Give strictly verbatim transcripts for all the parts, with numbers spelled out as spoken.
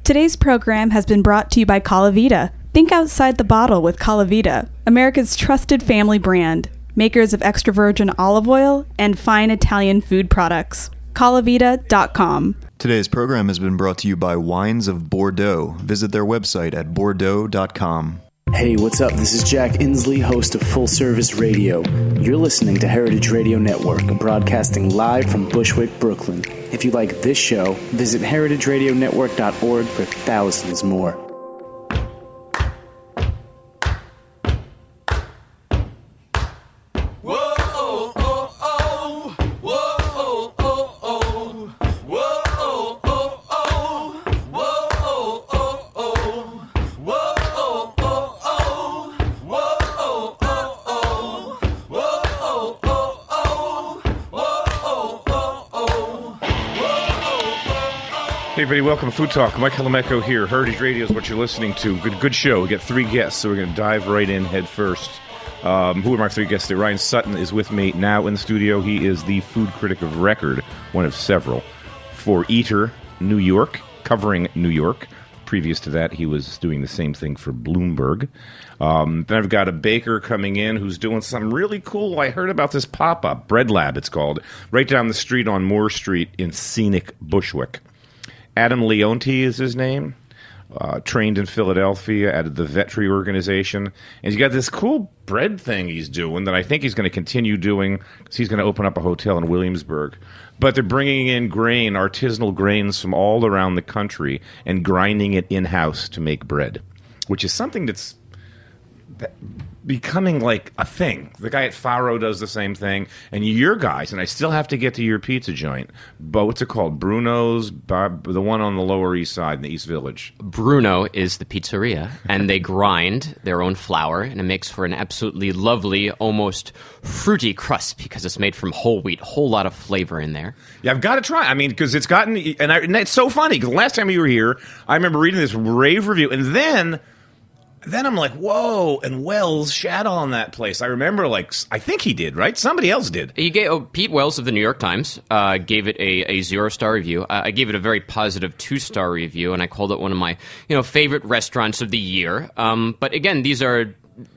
Today's program has been brought to you by Calavita. Think outside the bottle with Calavita, America's trusted family brand, makers of extra virgin olive oil and fine Italian food products. Calavita dot com. Today's program has been brought to you by Wines of Bordeaux. Visit their website at bordeaux dot com. Hey, what's up? This is Jack Inslee, host of Full Service Radio. You're listening to Heritage Radio Network, broadcasting live from Bushwick, Brooklyn. If you like this show, visit heritage radio network dot org for thousands more. Hey everybody, welcome to Food Talk. Mike Helameco here. Heritage Radio is what you're listening to. Good good show. We got three guests, so we're going to dive right in head first. Um, who are my three guests today? Ryan Sutton is with me now in the studio. He is the food critic of record, one of several, for Eater New York, covering New York. Previous to that, he was doing the same thing for Bloomberg. Um, then I've got a baker coming in who's doing something really cool. I heard about this pop-up, Bread Lab it's called, right down the street on Moore Street in scenic Bushwick. Adam Leonti is his name, uh, trained in Philadelphia at the Vetri organization. And he's got this cool bread thing he's doing that I think he's going to continue doing because he's going to open up a hotel in Williamsburg. But they're bringing in grain, artisanal grains from all around the country and grinding it in-house to make bread, which is something that's becoming like a thing. The guy at Faro does the same thing, and your guys, and I still have to get to your pizza joint, but what's it called? Bruno's, the one on the Lower East Side in the East Village. Bruno is the pizzeria, and they grind their own flour, and it makes for an absolutely lovely, almost fruity crust because it's made from whole wheat. Whole lot of flavor in there. Yeah, I've got to try. I mean, because it's gotten, and, I, and it's so funny, because the last time you were here, I remember reading this rave review, and then... Then I'm like, whoa, and Wells shat on that place. I remember, like, I think he did, right? Somebody else did. He gave, oh, Pete Wells of the New York Times uh, gave it a, a zero-star review. Uh, I gave it a very positive two-star review, and I called it one of my, you know, favorite restaurants of the year. Um, but again, these are,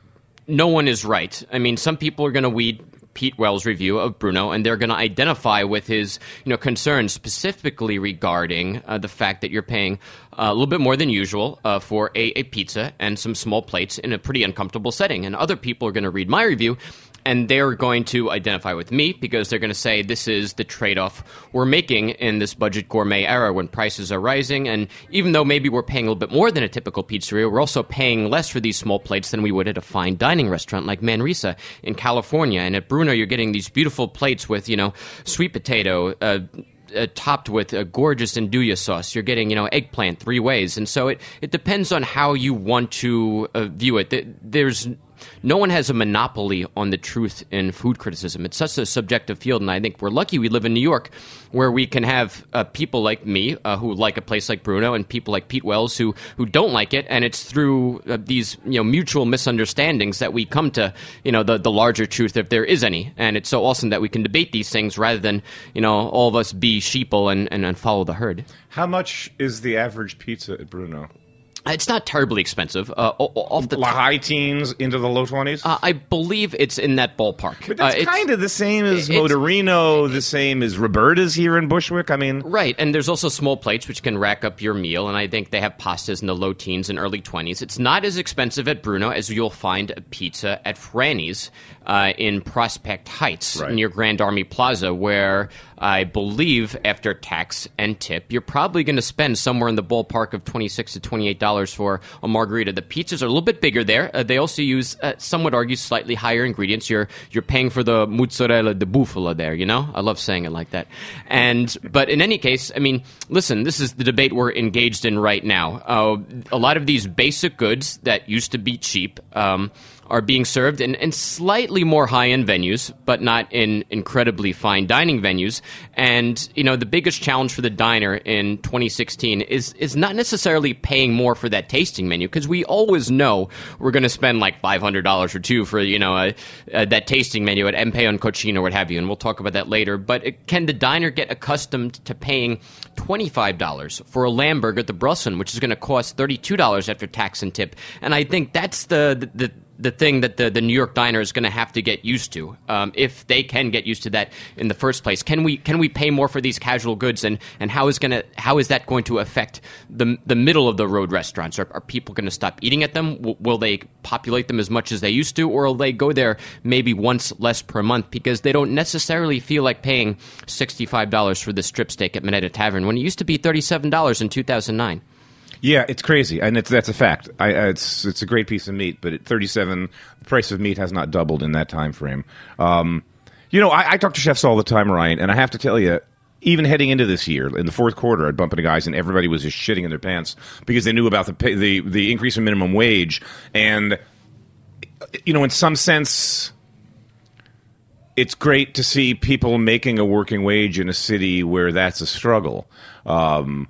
no one is right. I mean, some people are going to weed Pete Wells' review of Bruno, and they're going to identify with his, you know, concerns specifically regarding uh, the fact that you're paying uh, a little bit more than usual uh, for a, a pizza and some small plates in a pretty uncomfortable setting. And other people are going to read my review, and they're going to identify with me because they're going to say this is the trade-off we're making in this budget gourmet era when prices are rising. And even though maybe we're paying a little bit more than a typical pizzeria, we're also paying less for these small plates than we would at a fine dining restaurant like Manresa in California. And at Bruno, you're getting these beautiful plates with, you know, sweet potato, uh, Uh, topped with a gorgeous andouille sauce. You're getting, you know, eggplant three ways. And so it, it depends on how you want to uh, view it. There's no one has a monopoly on the truth in food criticism. It's such a subjective field, and I think we're lucky we live in New York where we can have uh, people like me uh, who like a place like Bruno and people like Pete Wells who, who don't like it, and it's through uh, these, you know, mutual misunderstandings that we come to, you know, the, the larger truth if there is any. And it's so awesome that we can debate these things rather than, you know, all of us be sheeple and, and, and follow the herd. How much is the average pizza at Bruno? It's not terribly expensive. Uh, off the top, high teens into the low twenties? Uh, I believe it's in that ballpark. But that's uh, kind of the same as Motorino, the same as Roberta's here in Bushwick. I mean, right. And there's also small plates which can rack up your meal. And I think they have pastas in the low teens and early twenties. It's not as expensive at Bruno as you'll find a pizza at Franny's uh, in Prospect Heights, right, near Grand Army Plaza, where I believe after tax and tip, you're probably going to spend somewhere in the ballpark of twenty-six to twenty-eight dollars for a margarita. The pizzas are a little bit bigger there. Uh, they also use, uh, some would argue, slightly higher ingredients. You're you're paying for the mozzarella di bufala there, you know? I love saying it like that. And but in any case, I mean, listen, this is the debate we're engaged in right now. Uh, a lot of these basic goods that used to be cheap um, are being served in, in slightly more high-end venues, but not in incredibly fine dining venues. And, you know, the biggest challenge for the diner in twenty sixteen is is not necessarily paying more for that tasting menu, because we always know we're going to spend like five hundred dollars or two for, you know, uh, uh, that tasting menu at Empeo and Cochino or what have you, and we'll talk about that later. But it, can the diner get accustomed to paying twenty-five dollars for a lamb burger at the Brusseln, which is going to cost thirty-two dollars after tax and tip? And I think that's the the, the the thing that the, the New York diner is going to have to get used to, um, if they can get used to that in the first place. Can we can we pay more for these casual goods, and, and how is going to how is that going to affect the the middle of the road restaurants? Are, are people going to stop eating at them? W- will they populate them as much as they used to, or will they go there maybe once less per month because they don't necessarily feel like paying sixty-five dollars for the strip steak at Minetta Tavern when it used to be thirty-seven dollars in two thousand nine? Yeah, it's crazy, and it's, that's a fact. I, uh, it's it's a great piece of meat, but at thirty-seven, the price of meat has not doubled in that time frame. Um, you know, I, I talk to chefs all the time, Ryan, and I have to tell you, even heading into this year, in the fourth quarter, I'd bump into guys, and everybody was just shitting in their pants because they knew about the pay, the the increase in minimum wage, and you know, in some sense, it's great to see people making a working wage in a city where that's a struggle. Um,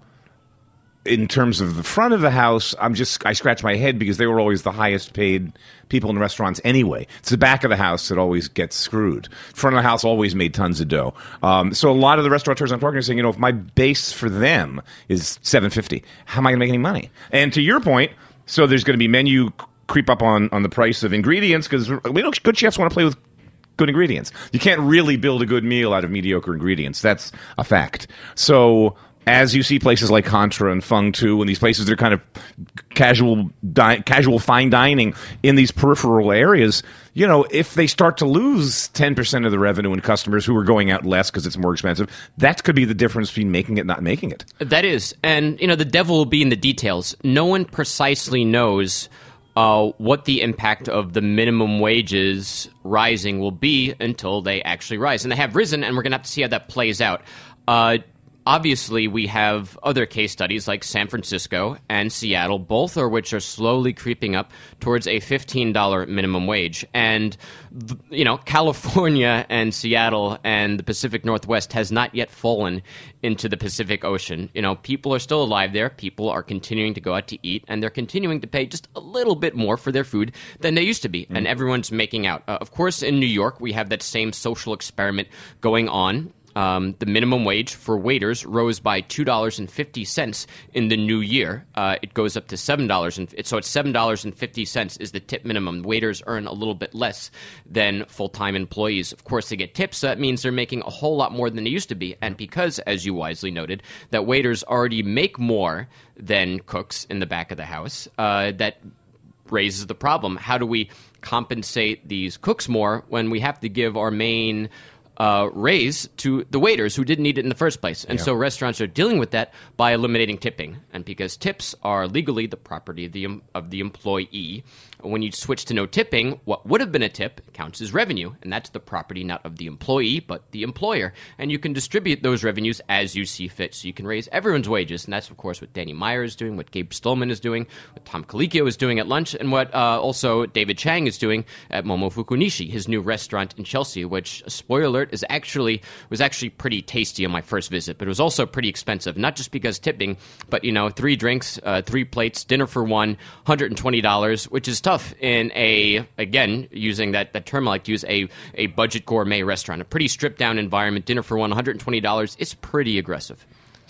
In terms of the front of the house, I'm just I scratch my head because they were always the highest paid people in restaurants anyway. It's the back of the house that always gets screwed. Front of the house always made tons of dough. Um, so a lot of the restaurateurs I'm talking to are saying, you know, if my base for them is seven fifty, how am I going to make any money? And to your point, so there's going to be menu creep up on, on the price of ingredients because we know good chefs want to play with good ingredients. You can't really build a good meal out of mediocre ingredients. That's a fact. So as you see places like Contra and Fung Tu, and these places that are kind of casual, di- casual fine dining in these peripheral areas, you know, if they start to lose ten percent of the revenue and customers who are going out less because it's more expensive, that could be the difference between making it and not making it. That is. And, you know, the devil will be in the details. No one precisely knows uh, what the impact of the minimum wages rising will be until they actually rise. And they have risen, and we're going to have to see how that plays out. Uh Obviously, we have other case studies like San Francisco and Seattle, both of which are slowly creeping up towards a fifteen dollars minimum wage. And, you know, California and Seattle and the Pacific Northwest has not yet fallen into the Pacific Ocean. You know, people are still alive there. People are continuing to go out to eat, and they're continuing to pay just a little bit more for their food than they used to be. Mm. And everyone's making out. Uh, of course, in New York, we have that same social experiment going on. Um, the minimum wage for waiters rose by two dollars and fifty cents in the new year. Uh, it goes up to seven dollars, and so it's seven dollars and fifty cents is the tip minimum. Waiters earn a little bit less than full-time employees. Of course, they get tips, so that means they're making a whole lot more than they used to be. And because, as you wisely noted, that waiters already make more than cooks in the back of the house, uh, that raises the problem. How do we compensate these cooks more when we have to give our main Uh, raise to the waiters who didn't need it in the first place? And yeah. So restaurants are dealing with that by eliminating tipping. And because tips are legally the property of the of the employee, when you switch to no tipping, what would have been a tip counts as revenue. And that's the property not of the employee, but the employer. And you can distribute those revenues as you see fit. So you can raise everyone's wages. And that's, of course, what Danny Meyer is doing, what Gabe Stolman is doing, what Tom Colicchio is doing at lunch, and what uh, also David Chang is doing at Momofuku Nishi, his new restaurant in Chelsea, which, spoiler alert, is actually was actually pretty tasty on my first visit, but it was also pretty expensive, not just because tipping, but, you know, three drinks, uh, three plates, dinner for one, one hundred twenty dollars, which is tough in a, again, using that, that term I like to use, a, a budget gourmet restaurant, a pretty stripped-down environment, dinner for one, one hundred twenty dollars. It's pretty aggressive.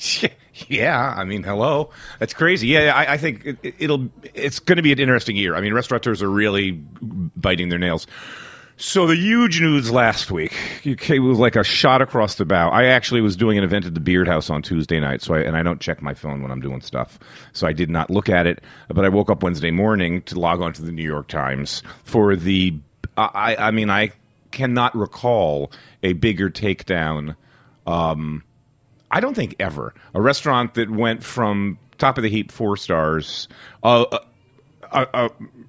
Yeah, I mean, hello, that's crazy. Yeah, I, I think it, it'll it's going to be an interesting year. I mean, restaurateurs are really biting their nails. So the huge news last week, it was like a shot across the bow. I actually was doing an event at the Beard House on Tuesday night, so I, and I don't check my phone when I'm doing stuff, so I did not look at it. But I woke up Wednesday morning to log on to the New York Times for the. I, I mean, I cannot recall a bigger takedown. Um, I don't think ever. A restaurant that went from top of the heap four stars. Uh, uh, uh,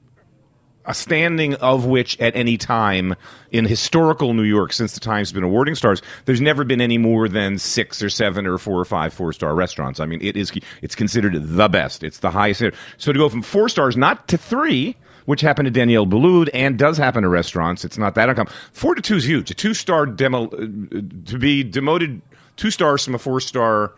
a standing of which at any time in historical New York, since the Times has been awarding stars, there's never been any more than six or seven or four or five four-star restaurants. I mean, it is it's considered the best. It's the highest. So to go from four stars, not to three, which happened to Danielle Boulud and does happen to restaurants. It's not that uncommon. Four to two is huge. A two-star demo, uh, to be demoted two stars from a four-star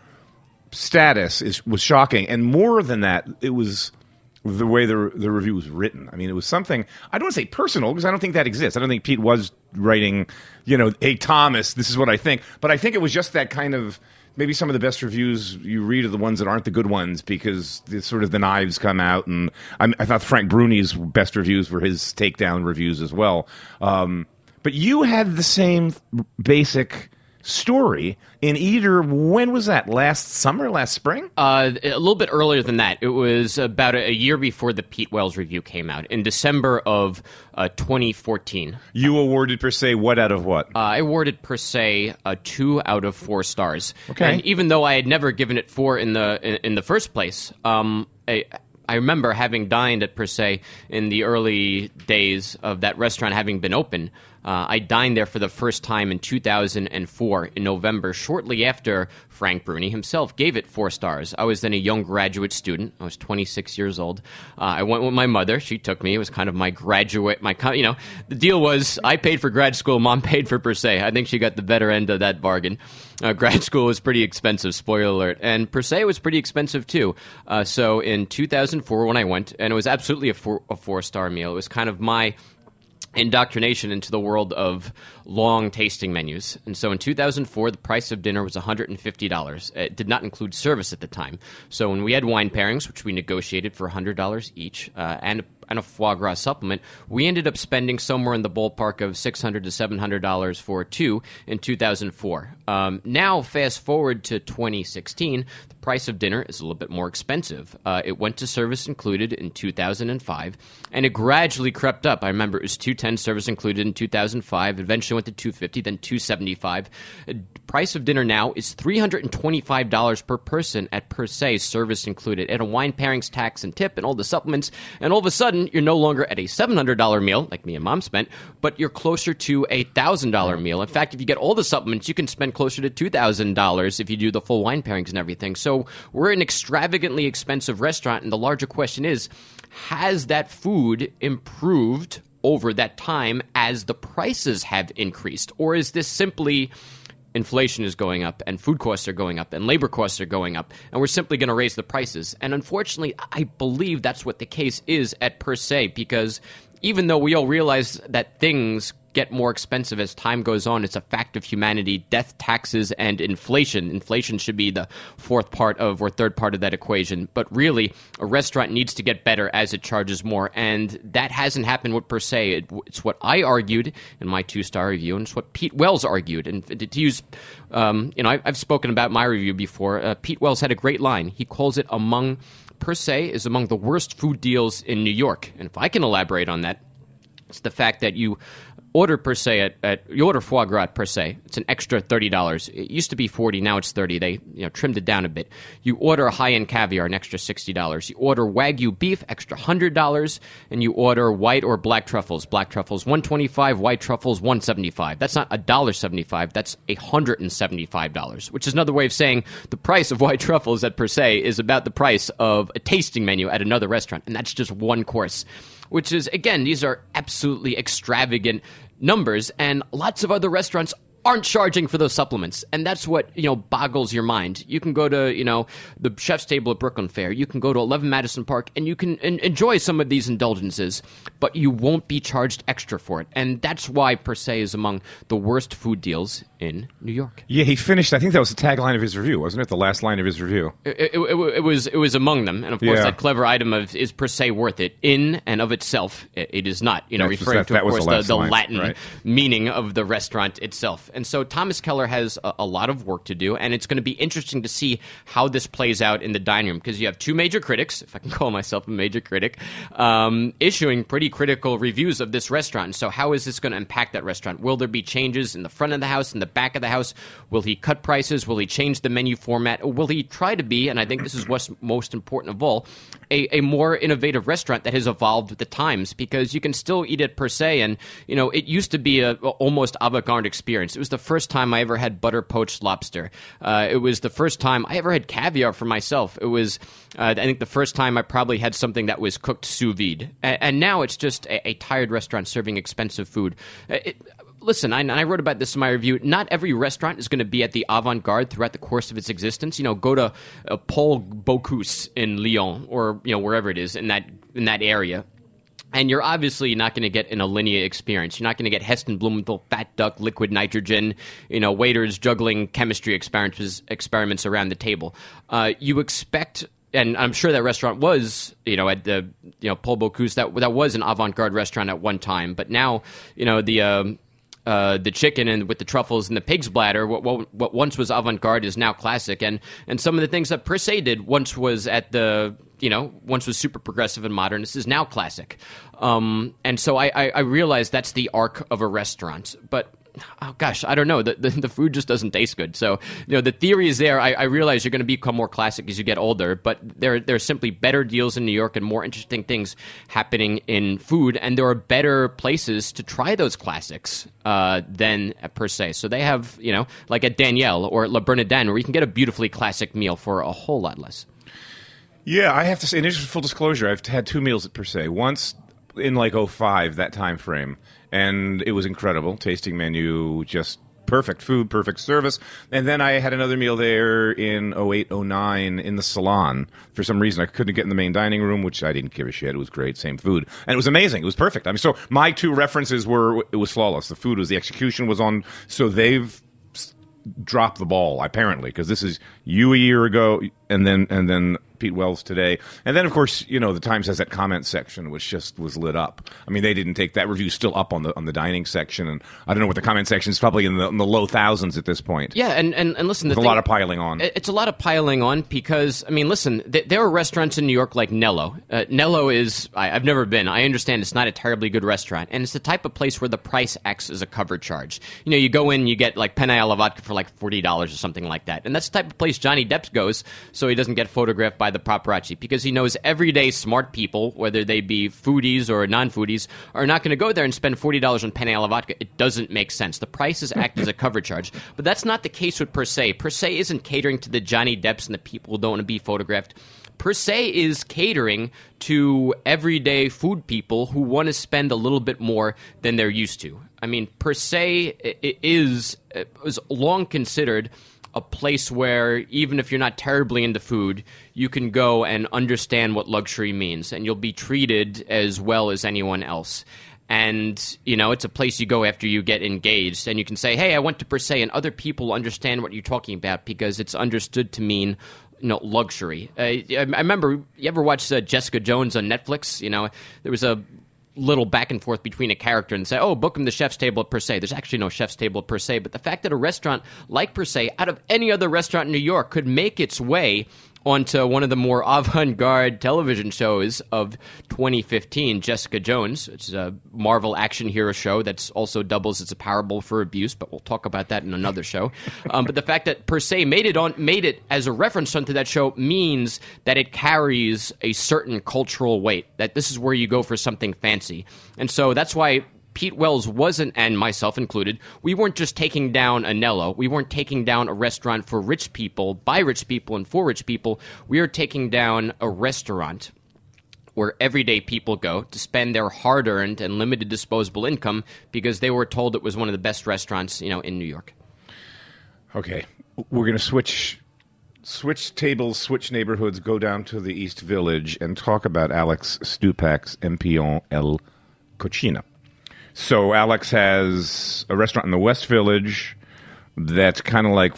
status is was shocking. And more than that, it was the way the the review was written. I mean, it was something, I don't want to say personal, because I don't think that exists. I don't think Pete was writing, you know, hey, Thomas, this is what I think. But I think it was just that kind of, maybe some of the best reviews you read are the ones that aren't the good ones, because the, sort of the knives come out. And I, I thought Frank Bruni's best reviews were his takedown reviews as well. Um, but you had the same basic story in either, when was that, last summer, last spring? Uh, a little bit earlier than that. It was about a, a year before the Pete Wells review came out, in December of uh, twenty fourteen. You awarded Per Se what out of what? Uh, I awarded Per Se a two out of four stars. Okay. And even though I had never given it four in the in, in the first place, um, I, I remember having dined at Per Se in the early days of that restaurant having been open. Uh, I dined there for the first time in two thousand four in November, shortly after Frank Bruni himself gave it four stars. I was then a young graduate student. I was twenty-six years old. Uh, I went with my mother. She took me. It was kind of my graduate, my you know, the deal was I paid for grad school, Mom paid for Per Se. I think she got the better end of that bargain. Uh, grad school was pretty expensive, spoiler alert. And Per Se was pretty expensive too. Uh, so in two thousand four when I went, and it was absolutely a, four, a four-star meal. It was kind of my indoctrination into the world of long tasting menus. And so in two thousand four, the price of dinner was one hundred fifty dollars. It did not include service at the time. So when we had wine pairings, which we negotiated for one hundred dollars each, uh, and and a foie gras supplement, we ended up spending somewhere in the ballpark of six hundred to seven hundred dollars for two in two thousand four. Um, now, fast forward to twenty sixteen, the price of dinner is a little bit more expensive. Uh, it went to service included in two thousand five, and it gradually crept up. I remember it was two hundred ten service included in two thousand five, eventually went to two hundred fifty, then two hundred seventy-five. Uh, price of dinner now is three hundred twenty-five dollars per person at Per Se, service included, and a wine pairings, tax, and tip, and all the supplements, and all of a sudden, you're no longer at a seven hundred dollars meal, like me and Mom spent, but you're closer to a one thousand dollars meal. In fact, if you get all the supplements, you can spend closer to two thousand dollars if you do the full wine pairings and everything. So we're an extravagantly expensive restaurant, and the larger question is, has that food improved over that time as the prices have increased? Or is this simply inflation is going up and food costs are going up and labor costs are going up and we're simply going to raise the prices? And unfortunately, I believe that's what the case is at Per Se, because even though we all realize that things get more expensive as time goes on, it's a fact of humanity. Death, taxes, and inflation. Inflation should be the fourth part of or third part of that equation. But really, a restaurant needs to get better as it charges more. And that hasn't happened with Per Se. It, it's what I argued in my two-star review, and it's what Pete Wells argued. And to use, um, you know, I, I've spoken about my review before. Uh, Pete Wells had a great line. He calls it among, Per Se is among the worst food deals in New York. And if I can elaborate on that, it's the fact that you order Per Se at, at you order foie gras at Per Se. It's an extra thirty dollars. It used to be forty dollars, now it's thirty dollars. They you know trimmed it down a bit. You order a high-end caviar, an extra sixty dollars. You order Wagyu beef, extra one hundred dollars, and you order white or black truffles. Black truffles one hundred twenty-five dollars, white truffles one hundred seventy-five dollars. That's not one dollar seventy-five. That's one hundred seventy-five dollars, which is another way of saying the price of white truffles at Per Se is about the price of a tasting menu at another restaurant, and that's just one course. Which is, again, these are absolutely extravagant numbers, and lots of other restaurants aren't charging for those supplements. And that's what, you know, boggles your mind. You can go to, you know, the Chef's Table at Brooklyn Fair. You can go to eleven Madison Park, and you can en- enjoy some of these indulgences, but you won't be charged extra for it. And that's why Per Se is among the worst food deals in New York. Yeah, he finished, I think that was the tagline of his review, wasn't it? The last line of his review. It, it, it, it was it was among them. And, of course, Yeah. that clever item of, is Per Se worth it? In and of itself, it, it is not. You know, That's- referring that- to, that of was course, the the, last the line, Latin right. meaning of the restaurant itself. And so Thomas Keller has a, a lot of work to do, and it's going to be interesting to see how this plays out in the dining room, because you have two major critics, if I can call myself a major critic, um, issuing pretty critical reviews of this restaurant. So how is this going to impact that restaurant? Will there be changes in the front of the house, in the back of the house? Will he cut prices? Will he change the menu format? Or will he try to be, and I think this is what's most important of all, a, a more innovative restaurant that has evolved with the times? Because you can still eat at Per Se, and, you know, it used to be a, a almost avant-garde experience. It was the first time I ever had butter poached lobster. Uh, it was the first time I ever had caviar for myself. It was, uh, I think, the first time I probably had something that was cooked sous vide. And, and now it's just a, a tired restaurant serving expensive food. It, Listen, I, I wrote about this in my review. Not every restaurant is going to be at the avant-garde throughout the course of its existence. You know, go to uh, Paul Bocuse in Lyon, or you know wherever it is in that in that area, and you're obviously not going to get an Alinea experience. You're not going to get Heston Blumenthal, Fat Duck, Liquid Nitrogen, you know, waiters juggling chemistry experiments experiments around the table. Uh, you expect. And I'm sure that restaurant was, you know, at the, you know, Paul Bocuse, that that was an avant-garde restaurant at one time. But now, you know, the um, uh, the chicken and with the truffles and the pig's bladder, what, what what once was avant-garde is now classic. And and some of the things that Per Se did once was at the, you know, once was super progressive and modern. This is now classic. Um, and so I, I, I realize that's the arc of a restaurant. But oh gosh, I don't know. The, the the food just doesn't taste good. So, you know, the theory is there. I, I realize you're going to become more classic as you get older, but there there are simply better deals in New York and more interesting things happening in food, and there are better places to try those classics uh, than at Per Se. So they have, you know, like at Danielle or at La Bernardin, where you can get a beautifully classic meal for a whole lot less. Yeah, I have to say, and just full disclosure, I've had two meals at Per Se. Once in like oh five, that time frame. And it was incredible. Tasting menu, just perfect food, perfect service. And then I had another meal there in oh eight, oh nine in the salon. For some reason, I couldn't get in the main dining room, which I didn't give a shit. It was great, same food. And it was amazing. It was perfect. I mean, so my two references were, it was flawless. The food was, the execution was on, so they've dropped the ball, apparently, because this is you a year ago, and then and then Pete Wells today. And then, of course, you know, the Times has that comment section, which just was lit up. I mean, they didn't take that review, still up on the on the dining section, and I don't know what the comment section is, probably in the, in the low thousands at this point. Yeah, and, and, and listen, there's the a thing, lot of piling on. It's a lot of piling on because, I mean, listen, th- there are restaurants in New York like Nello. Uh, Nello is, I, I've never been. I understand it's not a terribly good restaurant, and it's the type of place where the price acts as a cover charge. You know, you go in, you get like penne alla vodka for like forty dollars or something like that, and that's the type of place Johnny Depp goes so he doesn't get photographed by the paparazzi, because he knows everyday smart people, whether they be foodies or non-foodies, are not going to go there and spend forty dollars on penne alla vodka. It doesn't make sense. The prices act as a cover charge. But that's not the case with Per Se. Per Se isn't catering to the Johnny Depps and the people who don't want to be photographed. Per Se is catering to everyday food people who want to spend a little bit more than they're used to. I mean, Per Se is, is long considered a place where even if you're not terribly into food, you can go and understand what luxury means, and you'll be treated as well as anyone else. And, you know, it's a place you go after you get engaged, and you can say, hey, I went to Per Se, and other people understand what you're talking about because it's understood to mean, you know, luxury. Uh, I, I remember, you ever watched uh, Jessica Jones on Netflix? You know, there was a little back and forth between a character and say, oh, book him the chef's table at Per Se. There's actually no chef's table at Per Se, but the fact that a restaurant like Per Se, out of any other restaurant in New York, could make its way onto one of the more avant-garde television shows of twenty fifteen, Jessica Jones, which is a Marvel action hero show that's also doubles as a parable for abuse, but we'll talk about that in another show. Um, but the fact that Per Se made it on, made it as a reference onto that show means that it carries a certain cultural weight, that this is where you go for something fancy. And so that's why Pete Wells wasn't, and myself included, we weren't just taking down a Nello. We weren't taking down a restaurant for rich people, by rich people, and for rich people. We are taking down a restaurant where everyday people go to spend their hard-earned and limited disposable income because they were told it was one of the best restaurants, you know, in New York. Okay, we're going to switch switch tables, switch neighborhoods, go down to the East Village, and talk about Alex Stupak's Empion El Cochina. So Alex has a restaurant in the West Village that's kind of like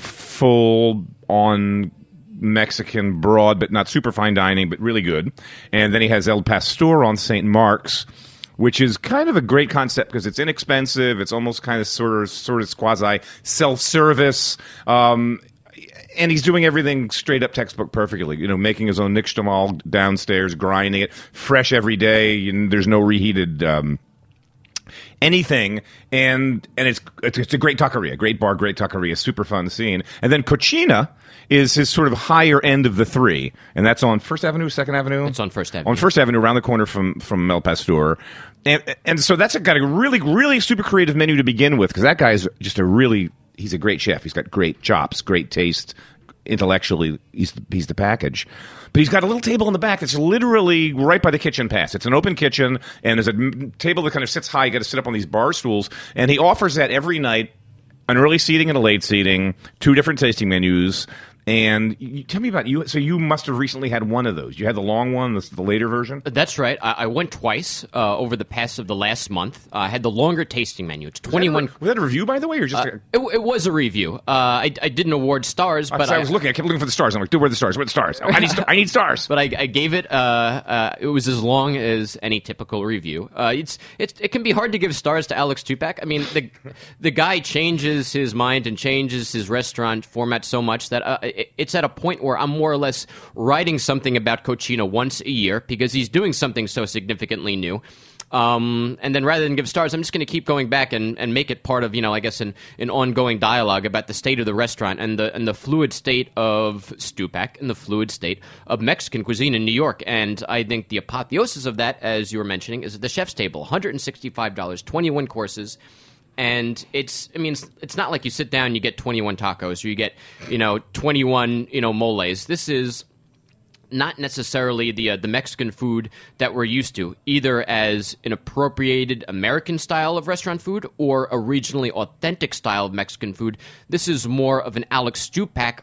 full-on Mexican, broad, but not super fine dining, but really good. And then he has El Pastor on Saint Mark's, which is kind of a great concept because it's inexpensive. It's almost kind of sort of sort of quasi self-service. Um, and he's doing everything straight up textbook perfectly. You know, making his own nixtamal downstairs, grinding it fresh every day. And there's no reheated Um, anything, and and it's it's a great taqueria, great bar, great taqueria, super fun scene. And then Cochina is his sort of higher end of the three, and that's on First Avenue, Second Avenue. It's on First Avenue. On First Avenue, around the corner from from El Pastor, and and so that's a, got a really really super creative menu to begin with because that guy's just a really he's a great chef. He's got great chops, great taste. Intellectually, he's the, he's the package. But he's got a little table in the back that's literally right by the kitchen pass. It's an open kitchen, and there's a m- table that kind of sits high. You got to sit up on these bar stools, and he offers that every night, an early seating and a late seating, two different tasting menus. And you, tell me about you. So you must have recently had one of those. You had the long one, the, the later version? That's right. I, I went twice uh, over the past of the last month. Uh, I had the longer tasting menu. It's twenty-one. Was that a, was that a review, by the way, or just? Uh, a... it, it was a review. Uh, I, I didn't award stars, but I, I I was looking. I kept looking for the stars. I'm like, dude, where are the stars? Where are the stars? Oh, I need. I need stars. But I, I gave it. Uh, uh, it was as long as any typical review. Uh, it's it's it can be hard to give stars to Alex Stupak. I mean, the the guy changes his mind and changes his restaurant format so much that uh, it, it's at a point where I'm more or less writing something about Cochino once a year because he's doing something so significantly new. Um, and then rather than give stars, I'm just going to keep going back and, and make it part of, you know, I guess an, an ongoing dialogue about the state of the restaurant and the and the fluid state of Stupak and the fluid state of Mexican cuisine in New York. And I think the apotheosis of that, as you were mentioning, is at the Chef's Table, one hundred sixty-five dollars, twenty-one courses. And it's, I mean, it's, it's not like you sit down and you get twenty-one tacos or you get, you know, twenty-one, you know, moles. This is not necessarily the uh, the Mexican food that we're used to, either as an appropriated American style of restaurant food or a regionally authentic style of Mexican food. This is more of an Alex Stupak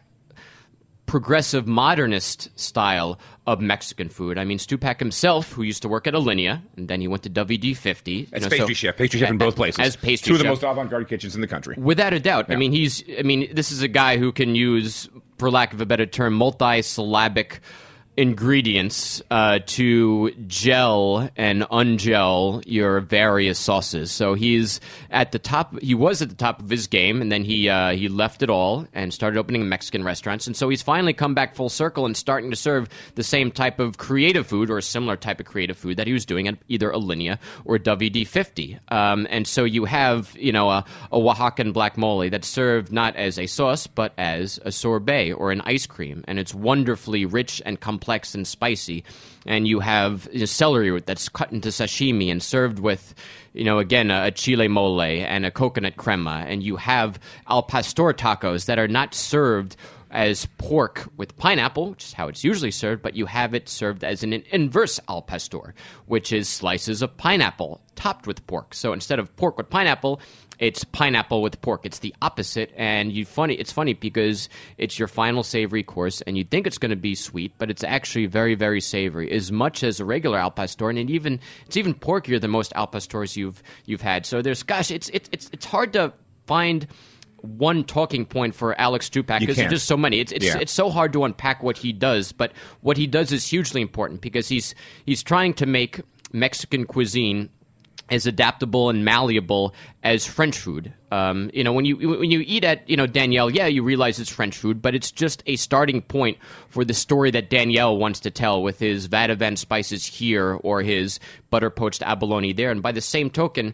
progressive modernist style of Mexican food. I mean, Stupak himself, who used to work at Alinea, and then he went to W D fifty. As know, pastry so, chef, pastry chef in both places. As pastry Two of chef. the most avant-garde kitchens in the country. Without a doubt. Yeah. I mean, he's. I mean, this is a guy who can use, for lack of a better term, multi-syllabic ingredients uh, to gel and ungel your various sauces. So he's at the top. He was at the top of his game, and then he uh, he left it all and started opening Mexican restaurants. And so he's finally come back full circle and starting to serve the same type of creative food or a similar type of creative food that he was doing at either Alinea or W D fifty. Um, and so you have, you know, a, a Oaxacan black mole that's served not as a sauce but as a sorbet or an ice cream, and it's wonderfully rich and complex. complex and spicy, and you have you know, celery root that's cut into sashimi and served with, you know, again, a, a chile mole and a coconut crema, and you have al pastor tacos that are not served as pork with pineapple, which is how it's usually served, but you have it served as an inverse al pastor, which is slices of pineapple topped with pork. So instead of pork with pineapple, it's pineapple with pork. It's the opposite, and you funny. It's funny because it's your final savory course, and you think it's going to be sweet, but it's actually very, very savory, as much as a regular al pastor, and it even it's even porkier than most al pastors you've you've had. So there's, gosh, it's it's it's it's hard to find one talking point for Alex Stupak because there's just so many. It's it's yeah. it's so hard to unpack what he does, but what he does is hugely important because he's he's trying to make Mexican cuisine as adaptable and malleable as French food. Um, you know, when you when you eat at you know Daniel, yeah, you realize it's French food, but it's just a starting point for the story that Daniel wants to tell with his vat of Van spices here or his butter poached abalone there. And by the same token,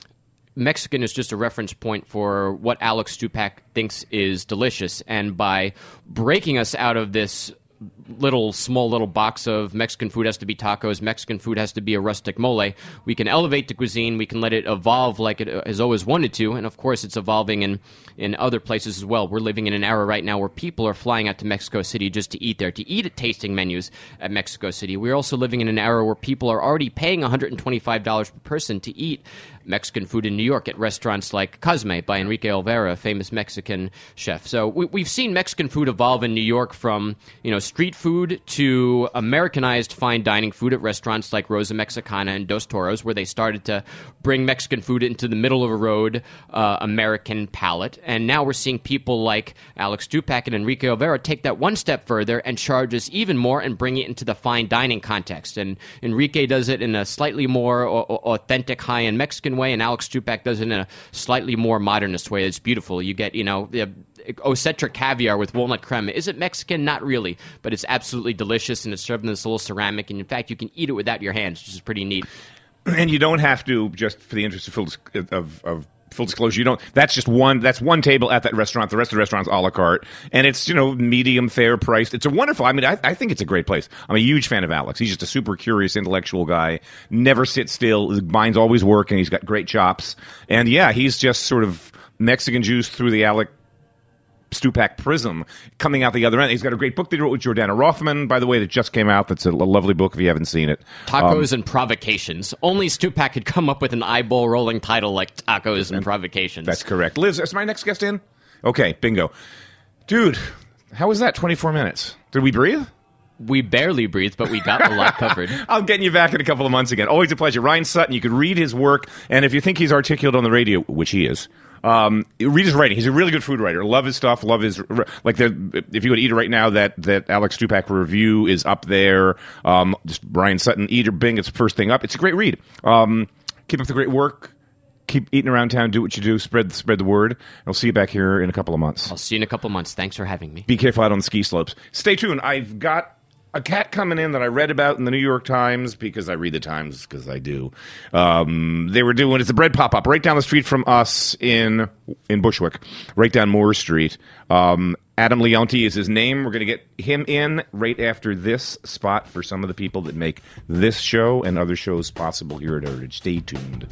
Mexican is just a reference point for what Alex Stupak thinks is delicious. And by breaking us out of this little small little box of Mexican food has to be tacos, Mexican food has to be a rustic mole, we can elevate the cuisine, we can let it evolve like it has always wanted to, and of course it's evolving in, in other places as well. We're living in an era right now where people are flying out to Mexico City just to eat there, to eat at tasting menus at Mexico City. We're also living in an era where people are already paying one hundred twenty-five dollars per person to eat Mexican food in New York at restaurants like Cosme by Enrique Olvera, a famous Mexican chef. So we, we've seen Mexican food evolve in New York from, you know, street food to Americanized fine dining food at restaurants like Rosa Mexicana and Dos Toros, where they started to bring Mexican food into the middle of a road uh, American palate. And now we're seeing people like Alex Stupak and Enrique Olvera take that one step further and charge us even more and bring it into the fine dining context. And Enrique does it in a slightly more o- authentic high-end Mexican way, and Alex Stupak does it in a slightly more modernist way. It's beautiful. You get, you know, the Ocetra caviar with walnut crema. Is it Mexican? Not really, but it's absolutely delicious, and it's served in this little ceramic, and in fact, you can eat it without your hands, which is pretty neat. And you don't have to, just for the interest of, of, of full disclosure, you don't. That's just one. That's one table at that restaurant. The rest of the restaurant's a la carte, and it's, you know, medium fare priced. It's a wonderful. I mean, I, I think it's a great place. I'm a huge fan of Alex. He's just a super curious, intellectual guy. Never sits still. His mind's always working. He's got great chops, and yeah, he's just sort of Mexican juice through the Alex Stupak prism coming out the other end. He's got a great book that he wrote with Jordana Rothman, by the way, that just came out. That's a, a lovely book if you haven't seen it. Tacos um, and Provocations. Only Stupak could come up with an eyeball rolling title like Tacos and Provocations. That's correct. Liz, is my next guest in? Okay, bingo. Dude, how was that twenty-four minutes? Did we breathe? We barely breathed, but we got a lot covered. I'm getting you back in a couple of months again. Always a pleasure. Ryan Sutton, you could read his work, and if you think he's articulate on the radio, which he is, Um, read his writing. He's a really good food writer. Love his stuff. Love his, like, the, if you go to Eat It right now, that, that Alex Stupak review is up there. Um, just Ryan Sutton, Eat It, Bing, it's the first thing up. It's a great read. Um, keep up the great work. Keep eating around town. Do what you do. Spread, spread the word. I'll see you back here in a couple of months. I'll see you in a couple of months. Thanks for having me. Be careful out on the ski slopes. Stay tuned. I've got a cat coming in that I read about in the New York Times, because I read the Times, because I do. Um, they were doing, it's a bread pop-up right down the street from us in in Bushwick, right down Moore Street. Um, Adam Leonti is his name. We're going to get him in right after this spot for some of the people that make this show and other shows possible here at Heritage. Stay tuned.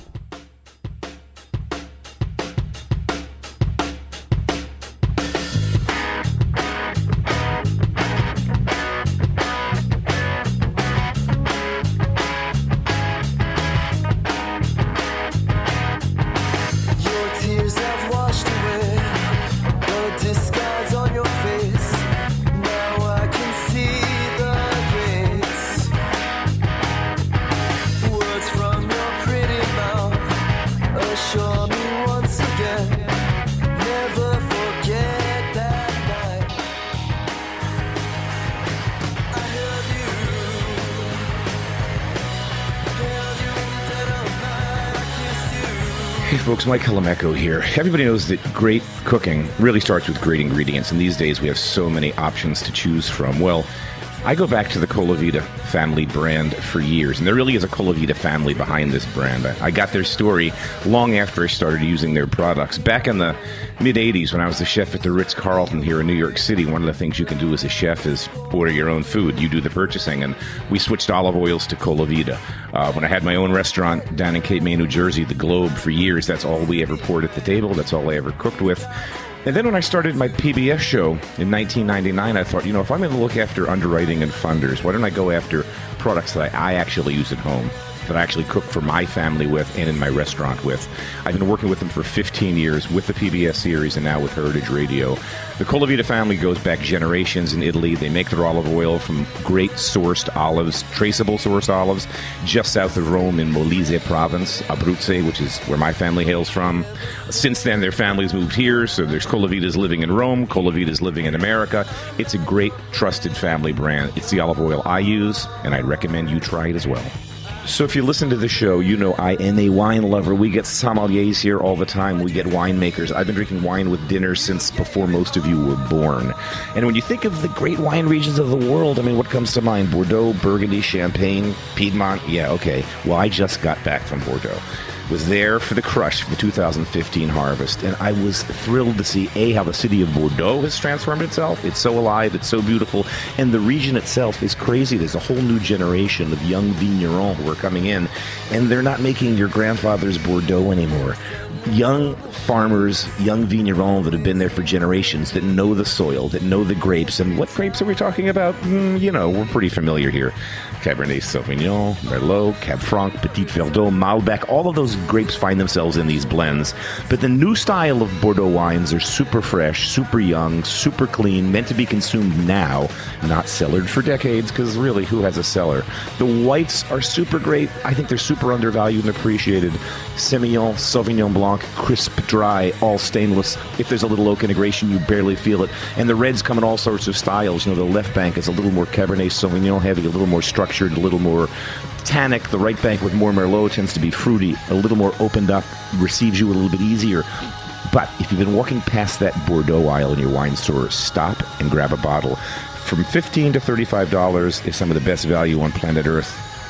Hey folks, Mike Halameco here. Everybody knows that great cooking really starts with great ingredients, and these days we have so many options to choose from. Well, I go back to the Colavita family brand for years, and there really is a Colavita family behind this brand. I, I got their story long after I started using their products. Back in the mid-eighties, when I was the chef at the Ritz-Carlton here in New York City, one of the things you can do as a chef is order your own food. You do the purchasing, and we switched olive oils to Colavita. Uh, when I had my own restaurant down in Cape May, New Jersey, The Globe, for years, that's all we ever poured at the table. That's all I ever cooked with. And then when I started my P B S show in nineteen ninety-nine, I thought, you know, if I'm going to look after underwriting and funders, why don't I go after products that I, I actually use at home, that I actually cook for my family with and in my restaurant with. I've been working with them for fifteen years with the P B S series and now with Heritage Radio. The Colavita family goes back generations in Italy. They make their olive oil from great sourced olives, traceable sourced olives, just south of Rome in Molise province, Abruzzo, which is where my family hails from. Since then, their families moved here, so there's Colavitas living in Rome, Colavitas living in America. It's a great, trusted family brand. It's the olive oil I use, and I'd recommend you try it as well. So if you listen to the show, you know I am a wine lover. We get sommeliers here all the time. We get winemakers. I've been drinking wine with dinner since before most of you were born. And when you think of the great wine regions of the world, I mean, what comes to mind? Bordeaux, Burgundy, Champagne, Piedmont? Yeah, okay. Well, I just got back from Bordeaux. Was there for the crush for the two thousand fifteen harvest, and I was thrilled to see, A, how the city of Bordeaux has transformed itself. It's so alive, it's so beautiful, and the region itself is crazy. There's a whole new generation of young vignerons who are coming in, and they're not making your grandfather's Bordeaux anymore. Young farmers, young vignerons that have been there for generations, that know the soil, that know the grapes. And what grapes are we talking about? Mm, you know, we're pretty familiar here. Cabernet Sauvignon, Merlot, Cab Franc, Petit Verdot, Malbec, all of those grapes find themselves in these blends. But the new style of Bordeaux wines are super fresh, super young, super clean, meant to be consumed now, not cellared for decades, because really, who has a cellar? The whites are super great. I think they're super undervalued and appreciated. Semillon, Sauvignon Blanc, crisp, dry, all stainless. If there's a little oak integration, you barely feel it. And the reds come in all sorts of styles. You know, the left bank is a little more Cabernet Sauvignon heavy, a little more structured, a little more tannic. The right bank with more Merlot tends to be fruity, a little more opened up, receives you a little bit easier. But if you've been walking past that Bordeaux aisle in your wine store, stop and grab a bottle. From fifteen dollars to thirty-five dollars is some of the best value on planet Earth.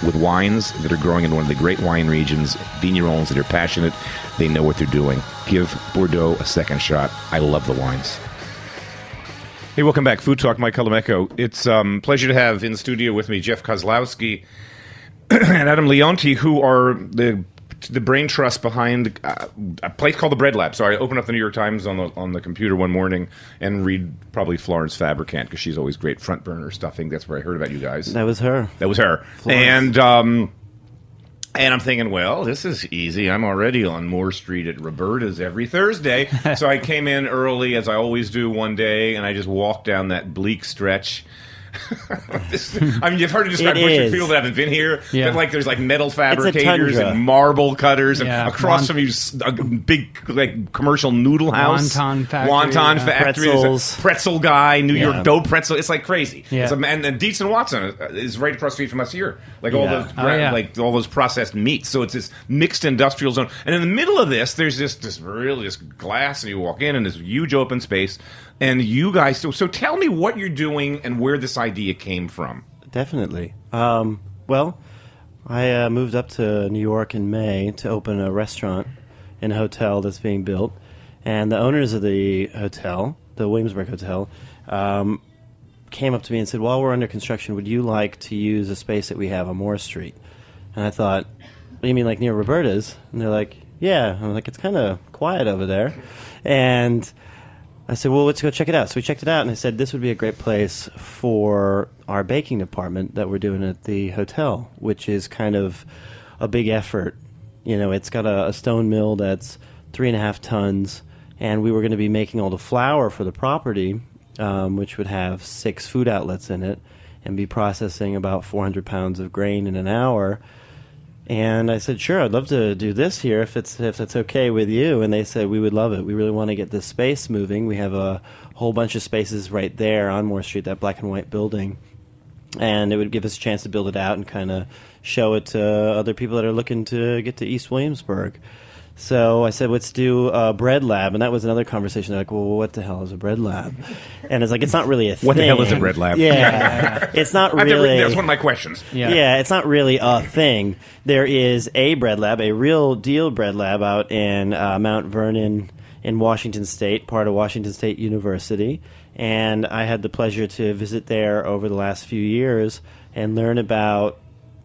with wines that are growing in one of the great wine regions, vignerons that are passionate. They know what they're doing. Give Bordeaux a second shot. I love the wines. Hey, welcome back. Food Talk, Mike Colameco. It's a um, pleasure to have in the studio with me Jeff Kozlowski and Adam Leonti, who are the the brain trust behind uh, a place called the Bread Lab. So I opened up the New York Times on the on the computer one morning and read probably Florence Fabricant, because she's always great front burner stuffing. That's where I heard about you guys. That was her. That was her. Florence. And um, and I'm thinking, well, this is easy. I'm already on Moore Street at Roberta's every Thursday. So I came in early, as I always do, one day, and I just walked down that bleak stretch. I mean, you've heard it described Bushwick people that haven't been here, yeah. but like there's like metal fabricators and marble cutters, and yeah. across Wont- from you, a big like commercial noodle house, wonton factory, wonton yeah. factory, pretzels, a pretzel guy, New yeah. York dough pretzel. It's like crazy. Yeah. It's a, and, and Dietz and Watson is right across the street from us here, like all Yeah. those Oh, yeah. like all those processed meats. So it's this mixed industrial zone, and in the middle of this, there's this this really this glass, and you walk in, and this huge open space. And you guys, so, so tell me what you're doing and where this idea came from. Definitely. Um, well, I uh, moved up to New York in May to open a restaurant in a hotel that's being built. And the owners of the hotel, the Williamsburg Hotel, um, came up to me and said, while we're under construction, would you like to use a space that we have on Moore Street? And I thought, what do you mean, like near Roberta's? And they're like, yeah. I'm like, it's kind of quiet over there. And I said, well, let's go check it out. So we checked it out, and I said, this would be a great place for our baking department that we're doing at the hotel, which is kind of a big effort. You know, it's got a, a stone mill that's three and a half tons, and we were going to be making all the flour for the property, um, which would have six food outlets in it, and be processing about four hundred pounds of grain in an hour. And I said, sure, I'd love to do this here if it's if it's okay with you. And they said, we would love it. We really want to get this space moving. We have a whole bunch of spaces right there on Moore Street, that black and white building. And it would give us a chance to build it out and kind of show it to other people that are looking to get to East Williamsburg. So I said, let's do a bread lab. And that was another conversation. They're like, well, what the hell is a bread lab? And it's like, it's not really a thing. What the hell is a bread lab? Yeah. It's not I've really. never, that's one of my questions. Yeah. Yeah, it's not really a thing. There is a bread lab, a real deal bread lab out in uh, Mount Vernon in Washington State, part of Washington State University. And I had the pleasure to visit there over the last few years and learn about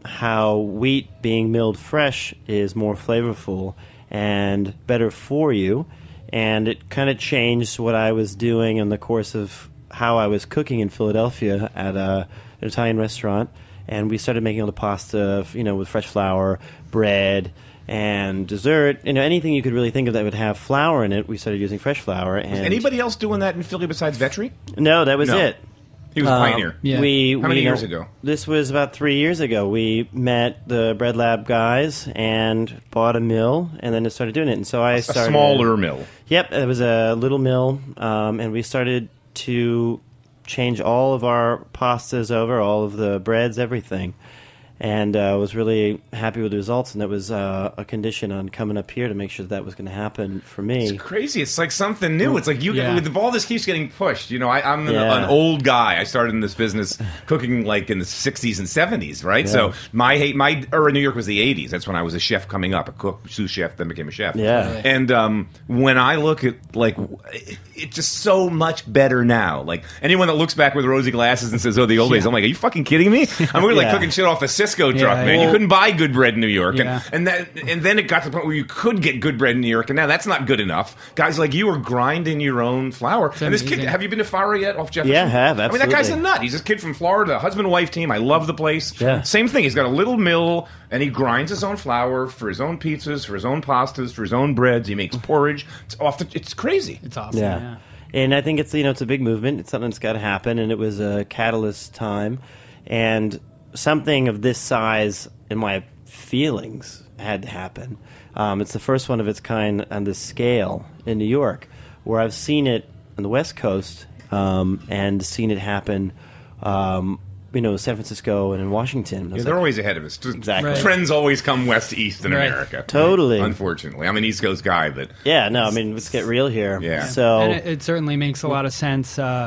how wheat being milled fresh is more flavorful and better for you. And it kind of changed what I was doing in the course of how I was cooking in Philadelphia at a, an Italian restaurant. And we started making all the pasta, you know, with fresh flour, bread, and dessert. You know, anything you could really think of that would have flour in it, we started using fresh flour. And Was anybody else doing that in Philly besides Vetri? No, that was No. it. He was a Um, pioneer. Yeah. We, How many we, you know, years ago? This was about three years ago. We met the Bread Lab guys and bought a mill, and then started doing it. And so I A started smaller mill. Yep, it was a little mill, um, and we started to change all of our pastas over, all of the breads, everything. And I uh, was really happy with the results, and that was uh, a condition on coming up here to make sure that, that was going to happen for me. It's crazy. It's like something new. It's like you Yeah. get, all this keeps getting pushed. You know, I, I'm an, Yeah. an old guy. I started in this business cooking like in the sixties and seventies, right? Yeah. So my hate, my era in New York was the eighties. That's when I was a chef coming up, a cook, sous chef, then became a chef. Yeah. And um, when I look at like, it- it's just so much better now. Like anyone that looks back with rosy glasses and says, "Oh, the old days," I'm like, "Are you fucking kidding me?" I'm really like Yeah. cooking shit off a Cisco Yeah, truck, man. yeah. You couldn't buy good bread in New York, Yeah. and and that and then it got to the point where you could get good bread in New York, and now that's not good enough. Guys like you are grinding your own flour. and this kid, amazing. have you been to Farah yet off Jefferson? Yeah, I have, I mean, that guy's a absolutely. nut. He's this kid from Florida, husband wife team. I love the place. Yeah. Same thing. He's got a little mill, and he grinds his own flour for his own pizzas, for his own pastas, for his own breads. He makes porridge. It's off the. It's crazy. It's awesome. Yeah. Yeah. And I think it's, you know, it's a big movement. It's something that's got to happen, and it was a catalyst time. And something of this size, in my feelings, had to happen. Um, it's the first one of its kind on this scale in New York, where I've seen it on the West Coast um, and seen it happen, um, you know, San Francisco and in Washington. I Yeah, was they're like, always ahead of us. Exactly. Right. Trends always come west to east in Right. America. Totally. Unfortunately, I'm an East Coast guy, but yeah, no, I mean, let's get real here. Yeah. So And it, it certainly makes a lot of sense. Uh,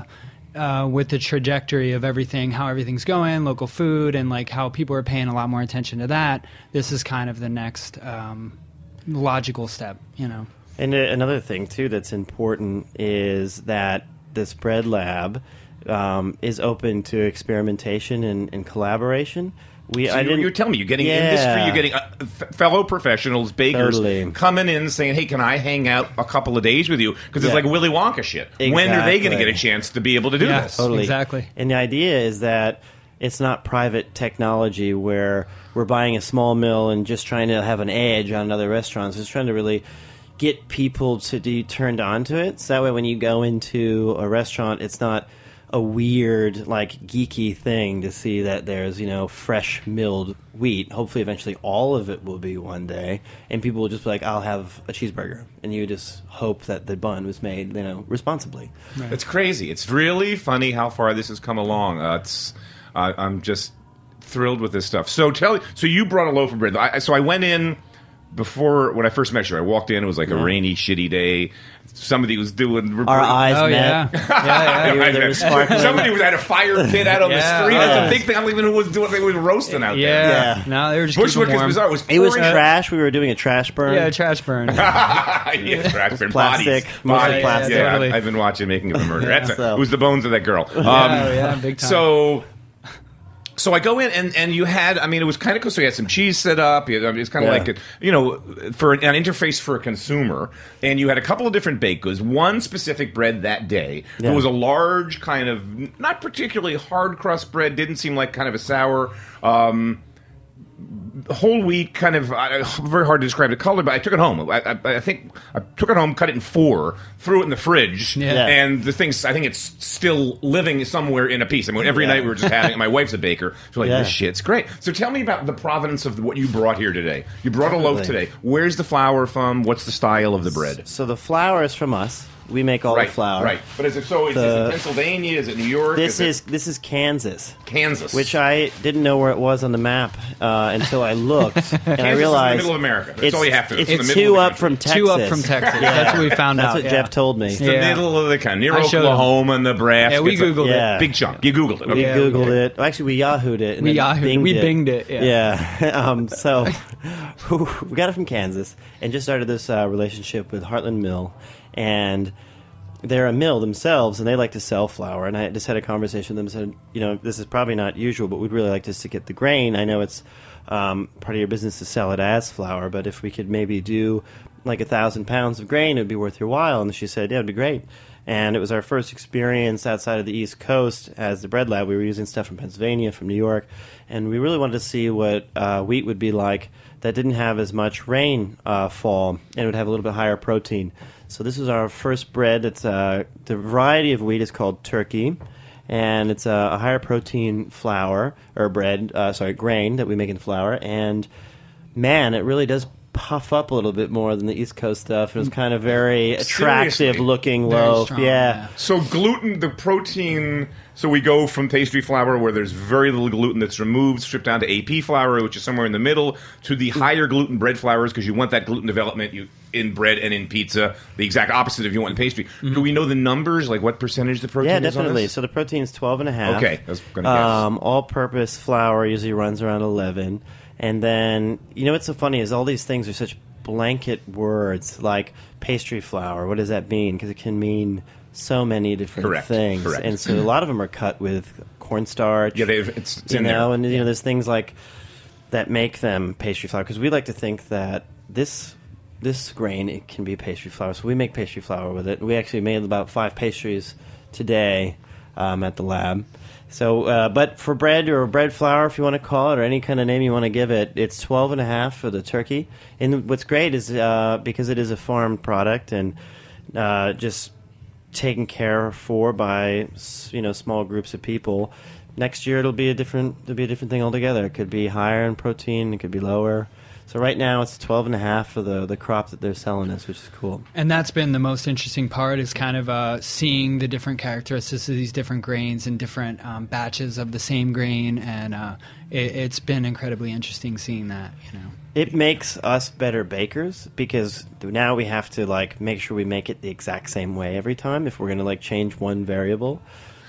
uh, with the trajectory of everything, how everything's going, local food, and like how people are paying a lot more attention to that, this is kind of the next um, logical step, you know. And uh, another thing too that's important is that this bread lab um, is open to experimentation and, and collaboration. We, So I you're, didn't, you're telling me you're getting Yeah. industry, you're getting uh, f- fellow professionals, bakers Totally. coming in saying, "Hey, can I hang out a couple of days with you?" Because it's Yeah. like Willy Wonka shit. When are they going to Exactly. get a chance to be able to do Yeah. this? Totally. Exactly. And the idea is that it's not private technology where we're buying a small mill and just trying to have an edge on other restaurants. It's trying to really get people to be turned on to it. So that way when you go into a restaurant, it's not a weird, like, geeky thing to see that there's, you know, fresh milled wheat. Hopefully eventually all of it will be one day. And people will just be like, I'll have a cheeseburger. And you just hope that the bun was made, you know, responsibly. It's crazy. It's really funny how far this has come along. Uh, it's uh, I'm just thrilled with this stuff. So tell so you brought a loaf of bread. I, so I went in before when I first met you. I walked in. It was like a rainy, shitty day. Somebody was doing Our eyes Oh, met. yeah. Yeah, yeah. You were there sparkling. Somebody was at a fire pit out on Yeah. the street. That's Yeah. a big thing. I don't even know who was doing. They were roasting out Yeah. Yeah. No, they were just there. Bushwick keeping is warm. bizarre. It was, It was pouring- trash. We were doing a trash burn. Yeah, trash burn. yeah, trash bin. Plastic, Bodies. mostly Bodies. plastic. Yeah, Totally. I've been watching Making of a Murder. That's So- it was the bones of that girl. Um, yeah, yeah, big time. So, so I go in and, and you had, I mean, it was kind of cool. So you had some cheese set up. You, I mean, it's kind of Yeah. like, a, you know, for an, an interface for a consumer. And you had a couple of different baked goods. One specific bread that day. Yeah. It was a large kind of, not particularly hard crust bread. Didn't seem like kind of a sour. Um, whole wheat, kind of uh, very hard to describe the color, but I took it home. I, I, I think I took it home, cut it in four, threw it in the fridge, Yeah. Yeah. and the thing's. I think it's still living somewhere in a piece. I mean, every Yeah. night we were just having it. My wife's a baker, so like Yeah. this shit's great. So tell me about the provenance of what you brought here today. You brought a loaf Definitely. today. Where's the flour from? What's the style of the bread? So the flour is from us. We make all right, the flour. right. But is it so? Is, The- is it Pennsylvania? Is it New York? This it is this is Kansas, Kansas, which I didn't know where it was on the map uh, until I looked, and Kansas I is realized in the middle of America. That's it's, all you have to know. It's, It's in the middle two of the up country. from Texas. Two up from Texas. That's what we found That's out. what yeah. Jeff told me. the Yeah. middle of the country, near I showed him. Oklahoma, Nebraska. Yeah, we It's a Googled Yeah. big chunk. You Googled it. We Okay. Yeah, Googled we- it. Well, actually, we Yahooed it. And We then Yahooed it. Binged We it. Binged it, yeah. Yeah. um, so we got it from Kansas and just started this uh, relationship with Heartland Mill, and they're a mill themselves, and they like to sell flour. And I just had a conversation with them and said, you know, this is probably not usual, but we'd really like just to get the grain. I know it's um, part of your business to sell it as flour, but if we could maybe do like a thousand pounds of grain, it would be worth your while. And she said, yeah, it'd be great. And it was our first experience outside of the East Coast as the bread lab. We were using stuff from Pennsylvania, from New York, and we really wanted to see what uh, wheat would be like that didn't have as much rain uh, fall, and it would have a little bit higher protein. So this was our first bread. It's uh, the variety of wheat is called turkey, and it's a, a higher protein flour or bread, uh, sorry, grain that we make in flour. And man, it really does puff up a little bit more than the East Coast stuff. It was kind of very attractive Seriously? looking Very loaf. strong, yeah. yeah. So gluten, the protein. So we go from pastry flour, where there's very little gluten that's removed, stripped down to A P flour, which is somewhere in the middle, to the higher gluten bread flours, because you want that gluten development you, in bread and in pizza. The exact opposite if you want in pastry. Mm-hmm. Do we know the numbers, like what percentage the protein Yeah, is on definitely. this? So the protein is twelve and a half. Okay, I was gonna guess. Um, all-purpose flour usually runs around eleven. And then, you know what's so funny is all these things are such blanket words, like pastry flour. What does that mean? Because it can mean so many different Correct, things. correct. And so a lot of them are cut with cornstarch. Yeah, they've- it's, it's you in know, there. and you know, there's things like that make them pastry flour, because we like to think that this this grain, it can be pastry flour. So we make pastry flour with it. We actually made about five pastries today um, at the lab. So, uh, but for bread or bread flour, if you want to call it, or any kind of name you want to give it, it's twelve and a half for the turkey. And what's great is uh, because it is a farm product and uh, just taken care for by s- you know small groups of people. Next year it'll be a different it'll be a different thing altogether. It could be higher in protein, it could be lower. So right now it's twelve and a half for the the crop that they're selling us, which is cool. And that's been the most interesting part, is kind of uh, seeing the different characteristics of these different grains and different um, batches of the same grain, and uh, it, it's been incredibly interesting seeing that. You know, It makes us better bakers because now we have to like make sure we make it the exact same way every time if we're going to like change one variable.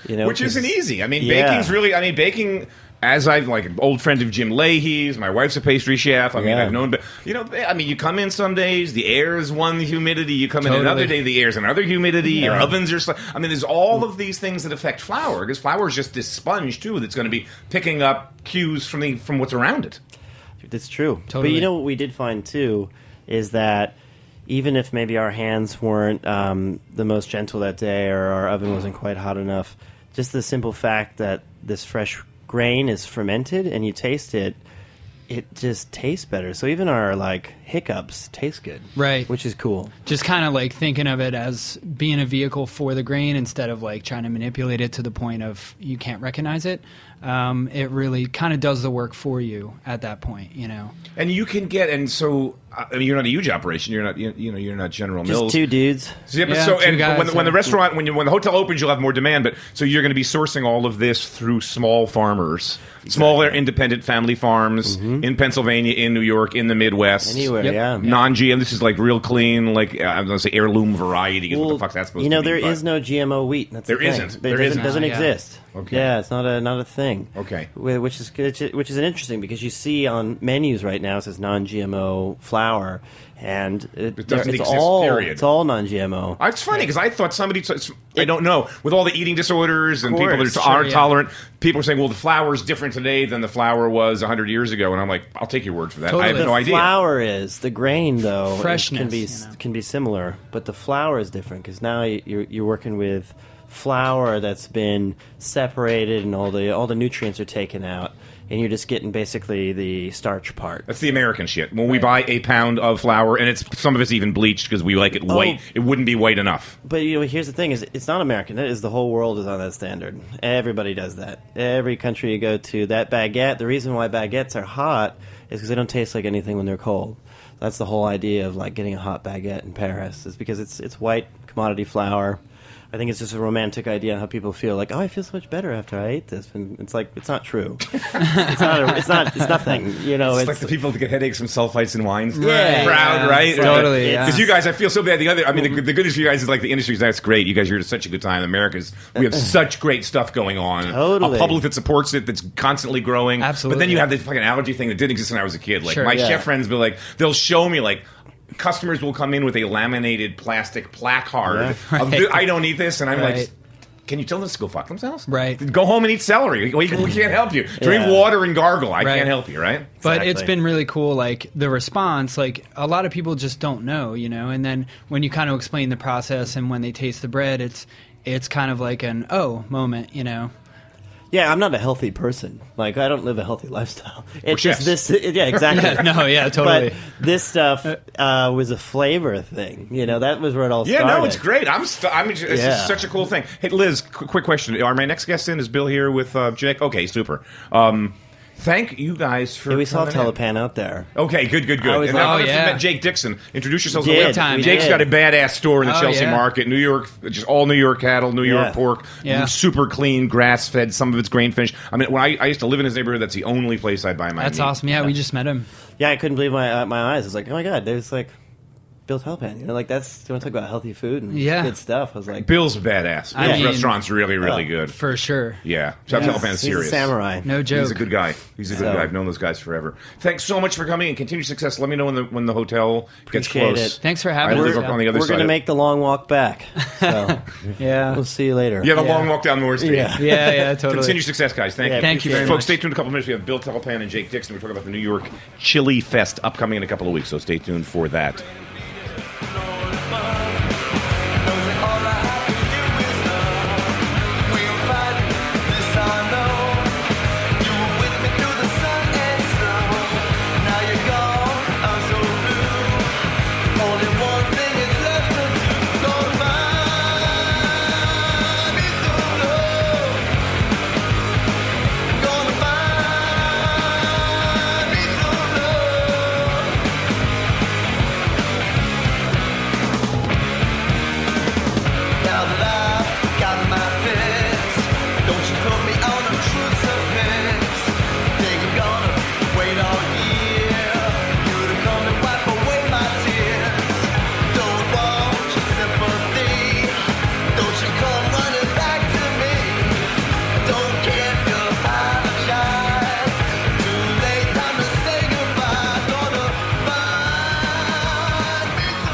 You know, which 'cause- isn't easy. I mean, Yeah. baking's really. I mean, baking. As I've like an old friend of Jim Leahy's, my wife's a pastry chef. I mean, Yeah. I've known, you know, I mean, you come in some days, the air is one humidity. You come in Totally. another day, the air is another humidity. Your Yeah. ovens are. sli- I mean, there's all of these things that affect flour because flour is just this sponge too that's going to be picking up cues from the from what's around it. That's true. Totally. But you know what we did find too is that even if maybe our hands weren't um, the most gentle that day or our oven wasn't quite hot enough, just the simple fact that this fresh grain is fermented and you taste it, it just tastes better. So even our like hiccups taste good, Right. Which is cool. Just kind of like thinking of it as being a vehicle for the grain instead of like trying to manipulate it to the point of you can't recognize it. Um, it really kind of does the work for you at that point, you know. And you can get and so I mean, you're not a huge operation. You're not you, you know you're not General Just Mills. two dudes. So, yeah, but Yeah, so two and guys, when, when the yeah. restaurant when you when the hotel opens, you'll have more demand. But so you're going to be sourcing all of this through small farmers, smaller independent family farms in Pennsylvania, in New York, in the Midwest, Anywhere, Yep. yeah. non-G M. This is like real clean, like uh, I'm going to say heirloom variety. Is what Well, the fuck that's supposed you know, to be? there but- is no G M O wheat. That's There the thing. isn't. There There doesn't, isn't. doesn't Oh, yeah. exist. Okay. Yeah, it's not a not a thing. Okay. Wh- Which is good- which is an interesting because you see on menus right now it says non-G M O flour, and it, It doesn't it's exist, all period. it's all non-G M O. Uh, It's funny because I thought somebody. I don't know. With all the eating disorders and Of people that course, are, sure, aren't yeah. tolerant, people are saying, "Well, the flour is different today than the flour was one hundred years ago." And I'm like, "I'll take your word for that." I Totally. have the no idea. flour is the grain though. it Freshness, can be you know. can be similar, but the flour is different because now you- you're you're working with flour that's been separated and all the all the nutrients are taken out, and you're just getting basically the starch part. That's the American shit. When we buy a pound of flour, and it's some of it's even bleached because we like it Oh. white, it wouldn't be white enough. But you know, here's the thing: is it's not American. That is the whole world is on that standard. Everybody does that. Every country you go to, that baguette. The reason why baguettes are hot is because they don't taste like anything when they're cold. That's the whole idea of like getting a hot baguette in Paris. Is because it's it's white commodity flour. I think it's just a romantic idea how people feel like, oh, I feel so much better after I ate this, and it's like it's not true. it's not. A, it's not. It's nothing. You know, It's, it's, like the people that get headaches from sulfites and wines. Yeah. Proud, Yeah. right? Totally, yeah. Because you guys, I feel so bad. The other, I mean, the, the good news for you guys is like the industry's that's great. You guys are at such a good time. America's, we have such great stuff going on. Totally. A public that supports it, that's constantly growing. Absolutely. But then you have this fucking allergy thing that didn't exist when I was a kid. Like Sure, my yeah. chef friends be like, they'll show me like. Customers will come in with a laminated plastic placard Yeah. of "Th- I don't eat this, and I'm like, Right. can you tell them to go fuck themselves? Right. Go home and eat celery. We, we can't help you. Drink Yeah. water and gargle. I Right. can't help you, right? But Exactly. it's been really cool, like the response. Like a lot of people just don't know, you know. And then when you kind of explain the process and when they taste the bread, it's it's kind of like an oh moment, you know. Yeah, I'm not a healthy person. Like, I don't live a healthy lifestyle. It's chefs. just this. Yeah, exactly. Yeah, no, yeah, totally. But this stuff uh, was a flavor thing. You know, that was where it all Yeah, started. no, it's great. I'm. St- I'm. It's Yeah. just such a cool thing. Hey, Liz, qu- quick question: Are my next guest in? Is Bill here with uh, Jake? Okay, super. Um, thank you guys for. Yeah, we saw coming in. Telepan out there. Okay, good, good, good. I was And like- now Oh, if you yeah. met Jake Dixon. Introduce yourselves. Did, to the time, we Jake's did. got a badass store in the Oh, Chelsea yeah. Market, New York. Just all New York cattle, New York Yeah. pork. Yeah. Super clean, grass fed. Some of it's grain finished. I mean, when I, I used to live in his neighborhood, that's the only place I'd buy my. That's meat. awesome. Yeah, we just met him. Yeah, I couldn't believe my uh, my eyes. I was like, oh my god, there's like Bill Telepan. You know, like that's you want to talk about healthy food and Yeah. good stuff. I was like, Bill's badass. I Bill's mean- restaurant's really, really Oh. good. For sure. Yeah, Chef he's, Telepan's he's serious. a samurai. No joke. He's a good guy. He's a good So- guy. I've known those guys forever. Thanks so much for coming and continued success. Let me know when the when the hotel gets Appreciate close. it. Thanks for I having live us. up on the other We're side. gonna of- make the long walk back. So Yeah. we'll see you later. yeah, the Yeah. long walk down North Street. Yeah. Yeah, yeah, totally. Continued success, guys. Thank Yeah, you. Thank you very Folks, much. stay tuned in a couple minutes. We have Bill Telepan and Jake Dixon. We're talking about the New York Chili Fest upcoming in a couple of weeks, so stay tuned for that.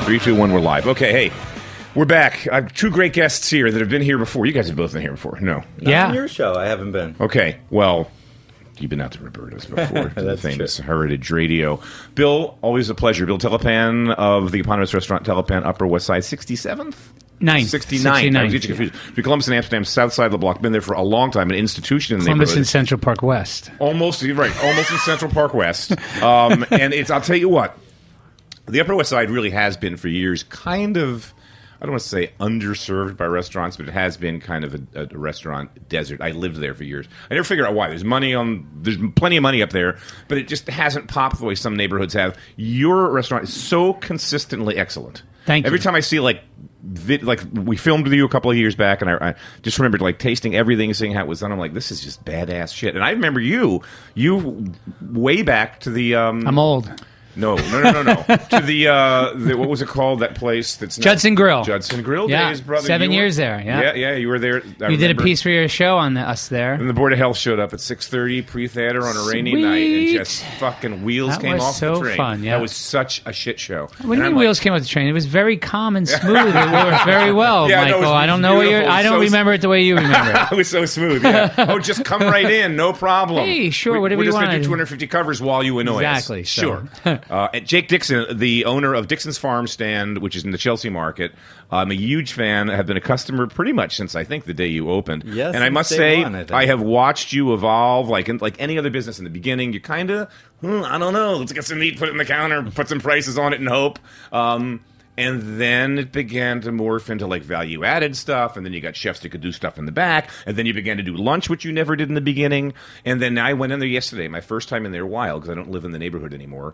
Three, two, one, we're live. Okay, hey, we're back. I have two great guests here that have been here before. You guys have both been here before. No. Not Yeah. on your show, I haven't been. Okay, well, you've been out to Roberta's before. to the That's famous true. Heritage Radio. Bill, always a pleasure. Bill Telepan of the eponymous restaurant Telepan, Upper West Side, sixty-seventh? Ninth. sixty-ninth. I sixty-ninth, get you confused. Between Columbus and Amsterdam, south side of the block. Been there for a long time. An institution in the Columbus neighborhood. and Central Park West. Almost, you're right. Almost in Central Park West. Um, and it's, I'll tell you what, the Upper West Side really has been for years kind of, I don't want to say underserved by restaurants, but it has been kind of a, a restaurant desert. I lived there for years. I never figured out why. There's money on, there's plenty of money up there, but it just hasn't popped the way some neighborhoods have. Your restaurant is so consistently excellent. Thank you. Every time I see like, vid, like we filmed with you a couple of years back, and I, I just remembered like tasting everything, seeing how it was done. I'm like, this is just badass shit. And I remember you, you way back to the. Um, I'm old. No, no, no, no, no. to the, uh, the what was it called? That place that's now- Judson Grill. Judson Grill Yeah, days, brother. seven You were- years there, yeah. yeah, yeah. You were there. I You did a remember. piece for your show on the, us there. And the Board of Health showed up at six thirty pre-theater on a rainy Sweet. night, and just fucking wheels That came was off so the train. fun, yeah. That was such a shit show. When And you I'm mean like, wheels came off the train, it was very calm and smooth. It worked very well, Yeah, no, it Michael. was I don't know what you're. beautiful. I don't So- remember it the way you remember it. it was so smooth. Yeah. Oh, just come right in, no problem. Hey, sure, We- whatever We're you just gonna want. do two hundred fifty covers while you annoy Exactly, us. so- Sure. uh, and Jake Dixon, the owner of Dixon's Farm Stand, which is in the Chelsea Market. I'm a huge fan. Have been a customer pretty much since I think the day you opened. Yes, and I since must day say, one, I think. I have watched you evolve. Like in, like any other business in the beginning, you kind of, hmm, I don't know, let's get some meat, put it in the counter, put some prices on it, and hope. Um, And then it began to morph into like value added stuff, and then you got chefs that could do stuff in the back, and then you began to do lunch, which you never did in the beginning. And then I went in there yesterday, my first time in there a while, because I don't live in the neighborhood anymore.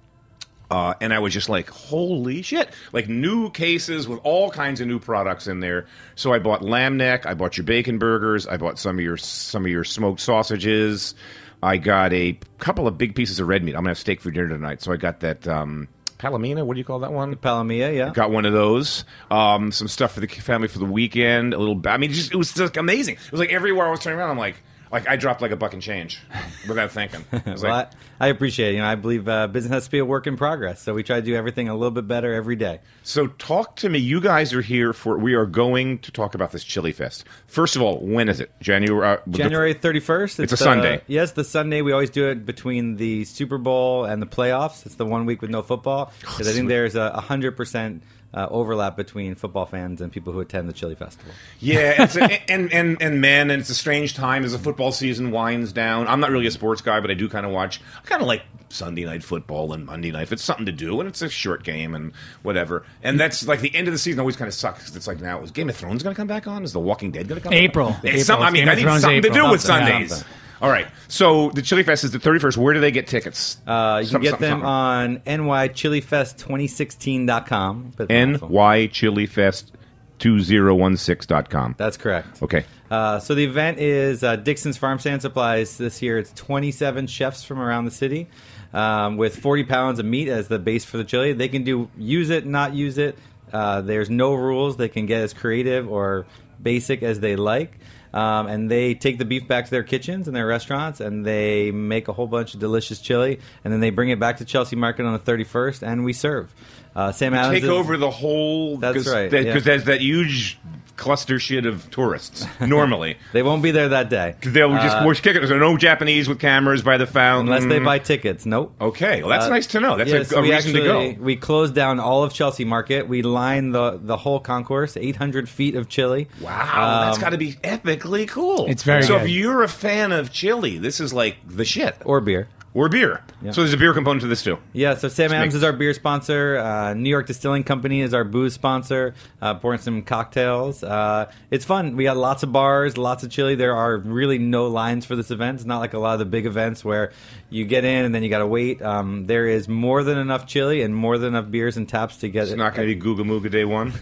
Uh, and I was just like, holy shit. Like new cases with all kinds of new products in there. So I bought lamb neck, I bought your bacon burgers, I bought some of your some of your smoked sausages. I got a couple of big pieces of red meat. I'm going to have steak for dinner tonight. So I got that um, Palomino, what do you call that one? Palamia, yeah. Got one of those. Um, some stuff for the family for the weekend. A little. I mean, just, it was just amazing. It was like everywhere I was turning around, I'm like, like I dropped like a buck and change without thinking. I was Well, like, I, I appreciate it. You know, I believe uh, business has to be a work in progress, so we try to do everything a little bit better every day. so talk to me. You guys are here for. We are going to talk about this Chili Fest. First of all, when is it? January. Uh, the- January thirty-first. It's a uh, Sunday. Yes, the Sunday. We always do it between the Super Bowl and the playoffs. It's the one week with no football. Because I think there's a one hundred percent uh, overlap between football fans and people who attend the Chili Festival. Yeah, it's a, and and and man, and it's a strange time as the football season winds down. I'm not really a sports guy, but I do kind of watch. I kind of like Sunday night football and Monday night. If it's something to do, and it's a short game and whatever. And that's like the end of the season always kind of sucks. 'Cause it's like now is Game of Thrones going to come back on? Is The Walking Dead going to come? April. Back on? April. It's some, I mean, Game I of need Thrones something to April. do with Something, Sundays. something. All right, so the Chili Fest is the thirty-first. Where do they get tickets? Uh, you Something, can get something, them something. on N Y Chili Fest twenty sixteen dot com. N Y Chili Fest two thousand sixteen dot com. That's correct. Okay. Uh, so the event is uh, Dixon's Farm Stand Supplies. This year it's twenty-seven chefs from around the city um, with forty pounds of meat as the base for the chili. They can do use it, not use it. Uh, there's no rules. They can get as creative or basic as they like. Um, and they take the beef back to their kitchens and their restaurants, and they make a whole bunch of delicious chili, and then they bring it back to Chelsea Market on the thirty-first, and we serve. Uh, Sam Adams Take is- over the whole. That's cause right, Because yeah. there's that huge cluster shit of tourists normally. They won't be there that day. They'll just Uh, we're kicking. There's no Japanese with cameras by the fountain unless they buy tickets. Nope. Okay, well that's Uh, nice to know. That's yes, a, a we reason actually, to go. We closed down all of Chelsea Market. We lined the the whole concourse, eight hundred feet of chili. Wow, that's Um, got to be epically cool. It's very so. good. If you're a fan of chili, this is like the shit. or beer. Or beer. So there's a beer component to this too. Yeah, so Sam Adams make- is our beer sponsor. Uh, New York Distilling Company is our booze sponsor, uh, pouring some cocktails. Uh, it's fun. We got lots of bars, lots of chili. There are really no lines for this event. It's not like a lot of the big events where you get in and then you got to wait. Um, there is more than enough chili and more than enough beers and taps to get It's it. not going to be Googa Mooga Day one.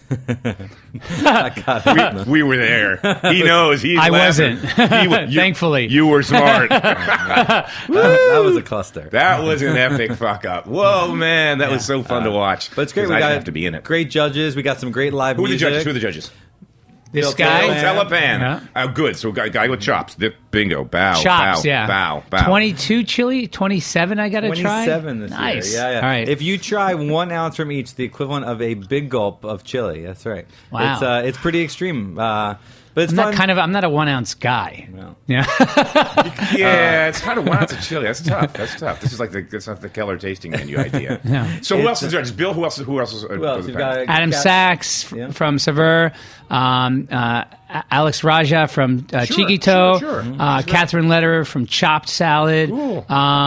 I got it. We were there. He knows. He's I laughing. wasn't. He wa- you- Thankfully. you were smart. that, that was a cluster. That was an epic fuck up. Whoa, man, that was so fun to watch. But it's great. 'Cause We I got didn't have to be in it. Great judges. We got some great live Who are the music. judges? Who are the judges? This Bill guy, Bill Telepan. Yeah. Oh, good. So guy, guy with chops. Dip, bingo. Bow. chops, bow, yeah. Bow. Bow. twenty-two chili, twenty-seven. I got to try. twenty-seven this nice. year. Yeah, yeah. All right. If you try one ounce from each, the equivalent of a big gulp of chili. That's right. Wow. It's uh, it's pretty extreme. Uh, but it's I'm fun. not kind of. I'm not a one ounce guy. No. Yeah. Yeah, it's kind of one ounce of chili. That's tough. That's tough. This is like the that's not the Keller tasting menu idea. Yeah. So who else is judges? Bill. Who else? Who else is? Who else? You've got Adam Cat- Sachs f- Yeah. from Sever, um, uh, A- Alex Raja from uh, Sure, Chiquito, sure, sure. Uh, Catherine Lederer from Chopped Salad, Cool.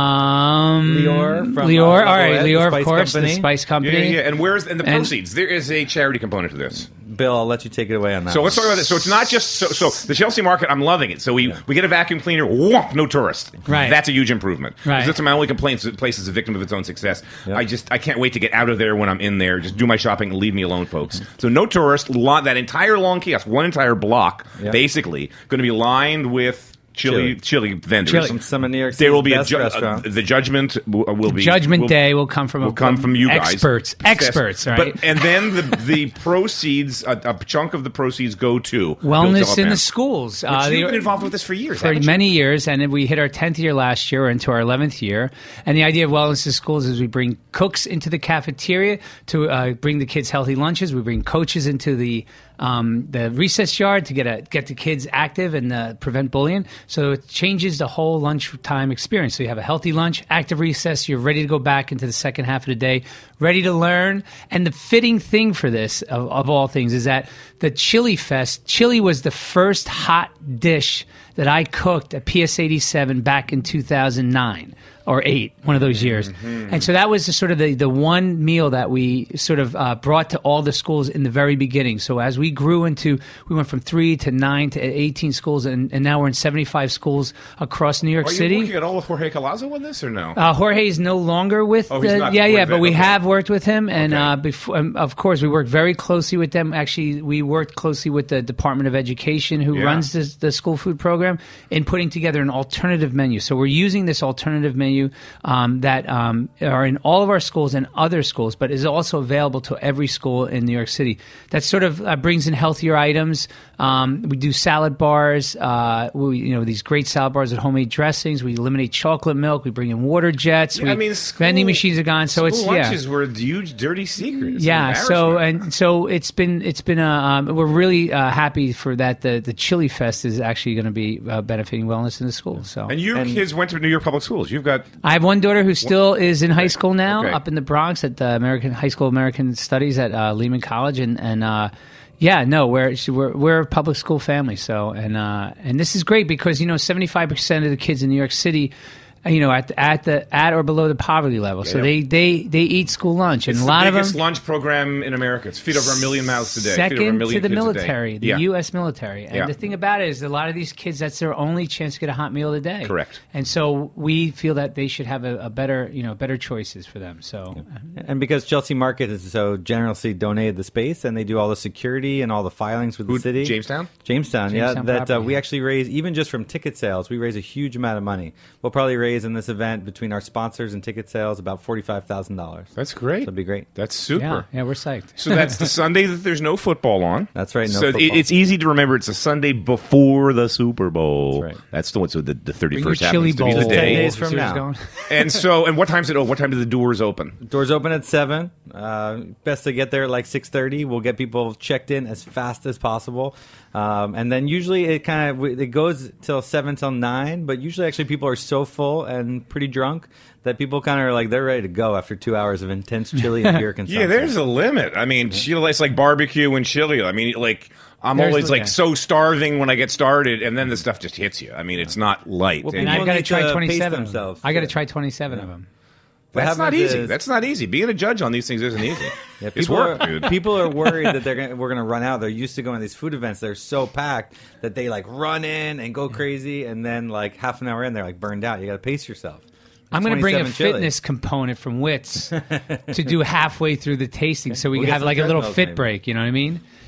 um, Lior from, Lior, uh, all right, Levoet, the Lior, of Spice course, Company. the Spice Yeah, Company. yeah, yeah. And where's and the And- proceeds? There is a charity component to this. Bill, I'll let you take it away on that. So let's talk about this. So it's not just so, so the Chelsea market. I'm loving it. So we, we get a vacuum cleaner. Whoomp, no tourists. Right. That's a huge improvement. Right. That's my only complaint. The place is a victim of its own success. Yep. I just I can't wait to get out of there when I'm in there. Just do my shopping and leave me alone, folks. So no tourists. Lo- that entire long kiosk, one entire block, Yep. basically going to be lined with chili chili, vendors. Chili. Some, some of New York There will City's be a best ju- uh, restaurant. the judgment will, will be Judgment will, Day will come from will a, come from you guys, experts, experts, Yes. right? But and then the the proceeds, a, a chunk of the proceeds go to Wellness Bill in the Telepan. schools. Which Uh, you've the- been involved with this for years, for haven't you? many years, and we hit our tenth year last year. We're into our eleventh year, and the idea of Wellness in Schools is we bring cooks into the cafeteria to uh, bring the kids healthy lunches. We bring coaches into the um, the recess yard to get a, get the kids active and uh, prevent bullying. So it changes the whole lunchtime experience. So you have a healthy lunch, active recess. You're ready to go back into the second half of the day, ready to learn. And the fitting thing for this, of, of all things, is that the Chili Fest. Chili was the first hot dish that I cooked at P S eighty-seven back in two thousand nine or eight, one of those years. Mm-hmm. And so that was the, sort of the, the one meal that we sort of uh, brought to all the schools in the very beginning. So as we grew into, we went from three to nine to eighteen schools, and, and now we're in seventy-five schools across New York Are you City. working at all with Jorge Colazo on this or no? Uh, Jorge is no longer with. Oh, he's the- not yeah, with yeah, it, but we okay. have worked with him, and Okay. uh, before, um, of course, we worked very closely with them. Actually, we worked closely with the Department of Education, who Yeah. runs this, the school food program, in putting together an alternative menu. So we're using this alternative menu um, that um, are in all of our schools and other schools, but is also available to every school in New York City. That sort of uh, brings in healthier items. Um, we do salad bars. Uh, we, you know, these great salad bars with homemade dressings. We eliminate chocolate milk. We bring in water jets. Yeah, we, I mean, school- vending machines are gone. So it's School yeah. lunches were a huge dirty secret. It's Yeah, an so embarrassment. and so it's been it's been a um, we're really uh, happy for that. The the Chili Fest is actually going to be uh, benefiting wellness in the school. So And your kids went to New York Public Schools. You've got I have one daughter who still is in high school now, Okay. up in the Bronx at the American High School of American Studies at uh, Lehman College, and and uh, yeah, no, we're we're we're a public school family. So and uh, and this is great because you know seventy-five percent of the kids in New York City, you know, at the, at the at or below the poverty level. So Yeah. they, they they eat school lunch, and it's a the lot of them. biggest lunch program in America. It's feed over a million mouths today. Feed over a Second million to the kids a day. military, the Yeah. U S military. And Yeah. the thing about it is, a lot of these kids, that's their only chance to get a hot meal a day. Correct. And so we feel that they should have a, a better, you know, better choices for them. So And because Chelsea Market has so generously donated the space, and they do all the security and all the filings with Who- the city. Jamestown? Jamestown, Jamestown yeah. That uh, property. we actually raise, even just from ticket sales, we raise a huge amount of money. We'll probably raise in this event between our sponsors and ticket sales about forty-five thousand dollars. That's great. That'd be great. That's super. yeah, yeah, we're psyched. So that's the Sunday that there's no football on. That's right, no so it- football. it's easy to remember. It's a Sunday before the Super Bowl. That's right. That's the one. So the, the Bring your thirty-first chili happens to be bowl. the ten day. days from See where it's now. going? And so, and what time's it? Oh, what time do the doors open? Doors open at seven. Uh, best to get there at like six thirty. We'll get people checked in as fast as possible, um, and then usually it kind of it goes till seven till nine. But usually, actually, people are so full and pretty drunk that people kind of are like they're ready to go after two hours of intense chili and beer consumption. Yeah, there's a limit. I mean, chili, it's like barbecue and chili. I mean, like I'm There's always the- like yeah. so starving when I get started, and then the stuff just hits you. I mean, it's not light. Well, And And people I've got to need try to pace twenty-seven. Of them. themselves. I got to Yeah. try twenty-seven of them. What that's not happens easy. is- That's not easy. Being a judge on these things isn't easy. Yeah, it's people work, are, dude. People are worried that they're gonna, we're going to run out. They're used to going to these food events. They're so packed that they like run in and go crazy, and then like half an hour in, they're like burned out. You got to pace yourself. I'm going to bring a twenty-seven chili. fitness component from W I T S to do halfway through the tasting, so we We'll can get have some like a little treadmills, fit maybe. break. You know what I mean?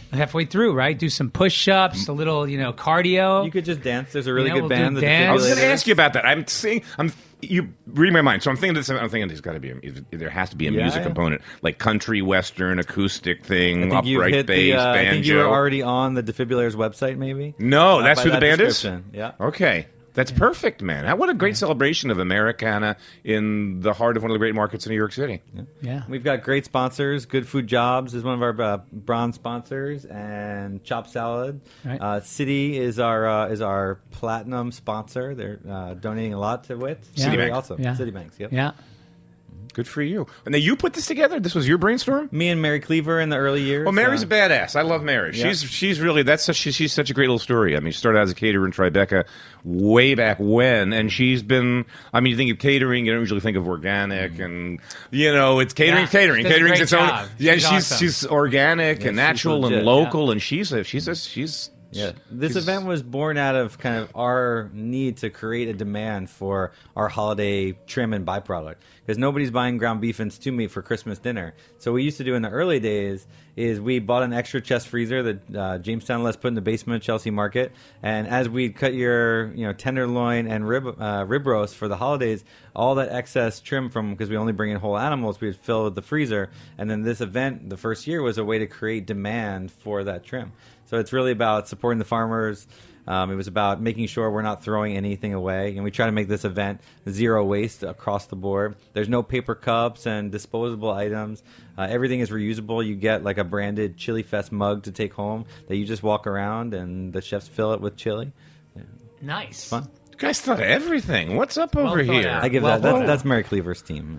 halfway through, right? Do some push-ups, a little, you know, cardio. You could just dance. There's a really You know, good we'll do band. The dance. I was going to Defibrillators. ask you about that. I'm saying, I'm you read my mind. So I'm thinking this. I'm thinking there's got to be a, there has to be a Yeah, music yeah. component, like country, western, acoustic thing, I think you upright hit bass, the. Uh, banjo. I think you were already on the Defibrillators website, maybe. no, Uh, that's by who the that band is. description. Yeah. Okay. That's perfect, man. What a great celebration of Americana in the heart of one of the great markets in New York City. Yeah. We've got great sponsors. Good Food Jobs is one of our uh, bronze sponsors, and Chop Salad. Right. Uh, City is our uh, is our platinum sponsor. They're uh, donating a lot to it. Yeah. Very Citibank. awesome. Yeah. Citibanks. Yep. Yeah. Good for you. And now you put this together? This was your brainstorm? Me and Mary Cleaver in the early years. Well, Mary's uh, a badass. I love Mary. Yeah. She's she's really that's such, she, she's such a great little story. I mean, she started out as a caterer in Tribeca way back when, and she's been. I mean, you think of catering, you don't usually think of organic, and you know, it's catering, Yeah, catering, she does a catering's great its own. job. Yeah, She's she's awesome. she's organic Yeah, and she's natural legit, and local, and she's a she's a she's. Yeah, this she's- event was born out of kind of our need to create a demand for our holiday trim and byproduct because nobody's buying ground beef and stew meat for Christmas dinner. So what we used to do in the early days is we bought an extra chest freezer that uh, Jamestown let us put in the basement of Chelsea Market, and as we'd cut your you know tenderloin and rib uh, rib roast for the holidays, all that excess trim from because we only bring in whole animals, we'd fill the freezer, and then this event the first year was a way to create demand for that trim. So it's really about supporting the farmers. Um, it was about making sure we're not throwing anything away. And we try to make this event zero waste across the board. There's no paper cups and disposable items. Uh, everything is reusable. You get like a branded Chili Fest mug to take home that you just walk around and the chefs fill it with chili. Nice. Fun. You guys thought of everything. What's up Well over thought here? out. I give Well, that. That's, whoa. that's Mary Cleaver's team.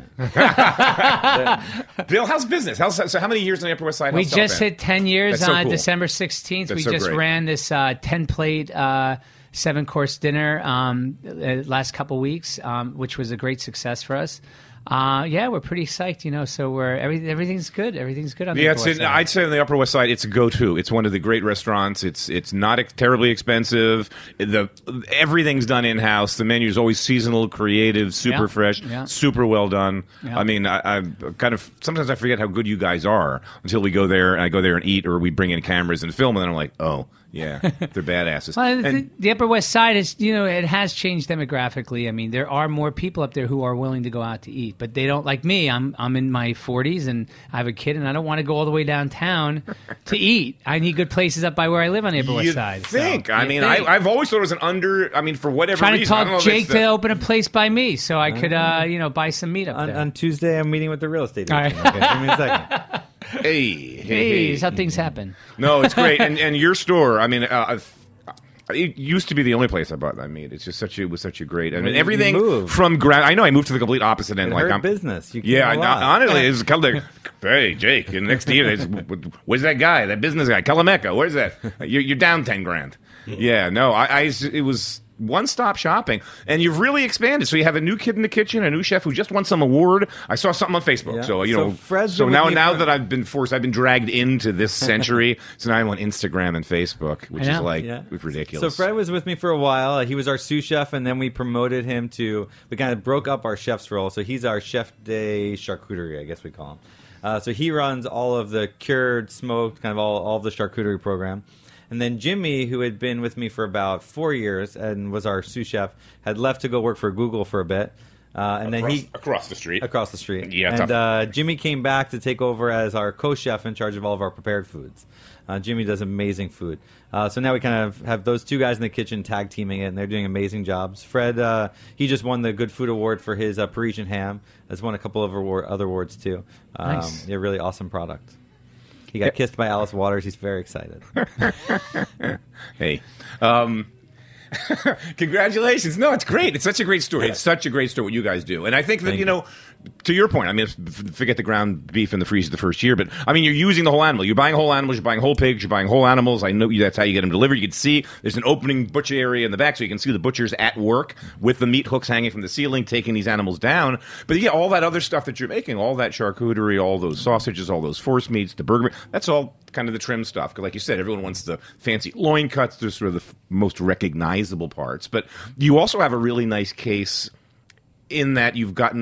Bill, how's business? How's so? How many years on the Upper West Side? We How's just South End? hit ten years That's so on cool. December sixteenth. That's We so just great. ran this uh, ten plate, uh, seven course dinner um, uh, last couple weeks, um, which was a great success for us. Uh, yeah, we're pretty psyched, you know. So we're every, everything's good. Everything's good on the Yeah, Upper it's West in, Side. I'd say on the Upper West Side, it's a go-to. It's one of the great restaurants. It's it's not ex- terribly expensive. The everything's done in house. The menu's always seasonal, creative, super Yeah, fresh, yeah. super well done. Yeah. I mean, I, I kind of sometimes I forget how good you guys are until we go there and I go there and eat, or we bring in cameras and film, and then I'm like, oh yeah, they're badasses. Well, the, And- the Upper West Side is, you know, it has changed demographically. I mean, there are more people up there who are willing to go out to eat, but they don't like me. I'm I'm in my forties and I have a kid, and I don't want to go all the way downtown to eat. I need good places up by where I live on the Upper West You'd Side. so, think. I you'd mean, think. I, I've always thought it was an under. I mean, for whatever trying to reason, I don't know talk if it's Jake the- to open a place by me so I could, uh, you know, buy some meat up on, there. on Tuesday, I'm meeting with the real estate All agent. right. Okay, give me a second. Hey, hey, hey, hey. that's how things happen. No, it's great, and and your store. I mean, uh, I've- it used to be the only place I bought that meat. It's just such a it was such a great. I Well, mean, you- you everything moved. from ground. I know I moved to the complete opposite end. It like hurt I'm business. You Yeah, I, came a lot. honestly, it's kind of like, hey, Jake, and next to you, it's, where's that guy, that business guy, Kalameka? Where's that? You're, you're down ten grand. Yeah, no, I, I it was one-stop shopping, and you've really expanded. So you have a new kid in the kitchen, a new chef who just won some award. I saw something on Facebook. Yeah. So you So know, Fred's so been now with me now for- that I've been forced, I've been dragged into this century. So now I'm on Instagram and Facebook, which I is know. like Yeah. ridiculous. So Fred was with me for a while. He was our sous chef, and then we promoted him to. We kind of broke up our chef's role, so he's our chef de charcuterie, I guess we call him. Uh, so he runs all of the cured, smoked, kind of all all of the charcuterie program. And then Jimmy, who had been with me for about four years and was our sous chef, had left to go work for Google for a bit. Uh, and across, then he across the street. across the street. Yeah, and tough. uh, Jimmy came back to take over as our co-chef in charge of all of our prepared foods. Uh, Jimmy does amazing food. Uh, so now we kind of have those two guys in the kitchen tag teaming it, and they're doing amazing jobs. Fred, uh, he just won the Good Food Award for his uh, Parisian ham. Has won a couple of award, other awards too. Um, Nice. Yeah, really awesome product. He got kissed by Alice Waters. He's very excited. Hey. Um, congratulations. No, it's great. It's such a great story. It's such a great story what you guys do. And I think that, Thank you you. know, to your point, I mean, f- forget the ground beef in the freezer the first year, but I mean, you're using the whole animal. You're buying whole animals, you're buying whole pigs, you're buying whole animals. I know you, that's how you get them delivered. You can see there's an opening butcher area in the back, so you can see the butchers at work with the meat hooks hanging from the ceiling, taking these animals down. But yeah, all that other stuff that you're making, all that charcuterie, all those sausages, all those force meats, the burger, that's all kind of the trim stuff. Because like you said, everyone wants the fancy loin cuts. They're sort of the f- most recognizable parts. But you also have a really nice case in that you've gotten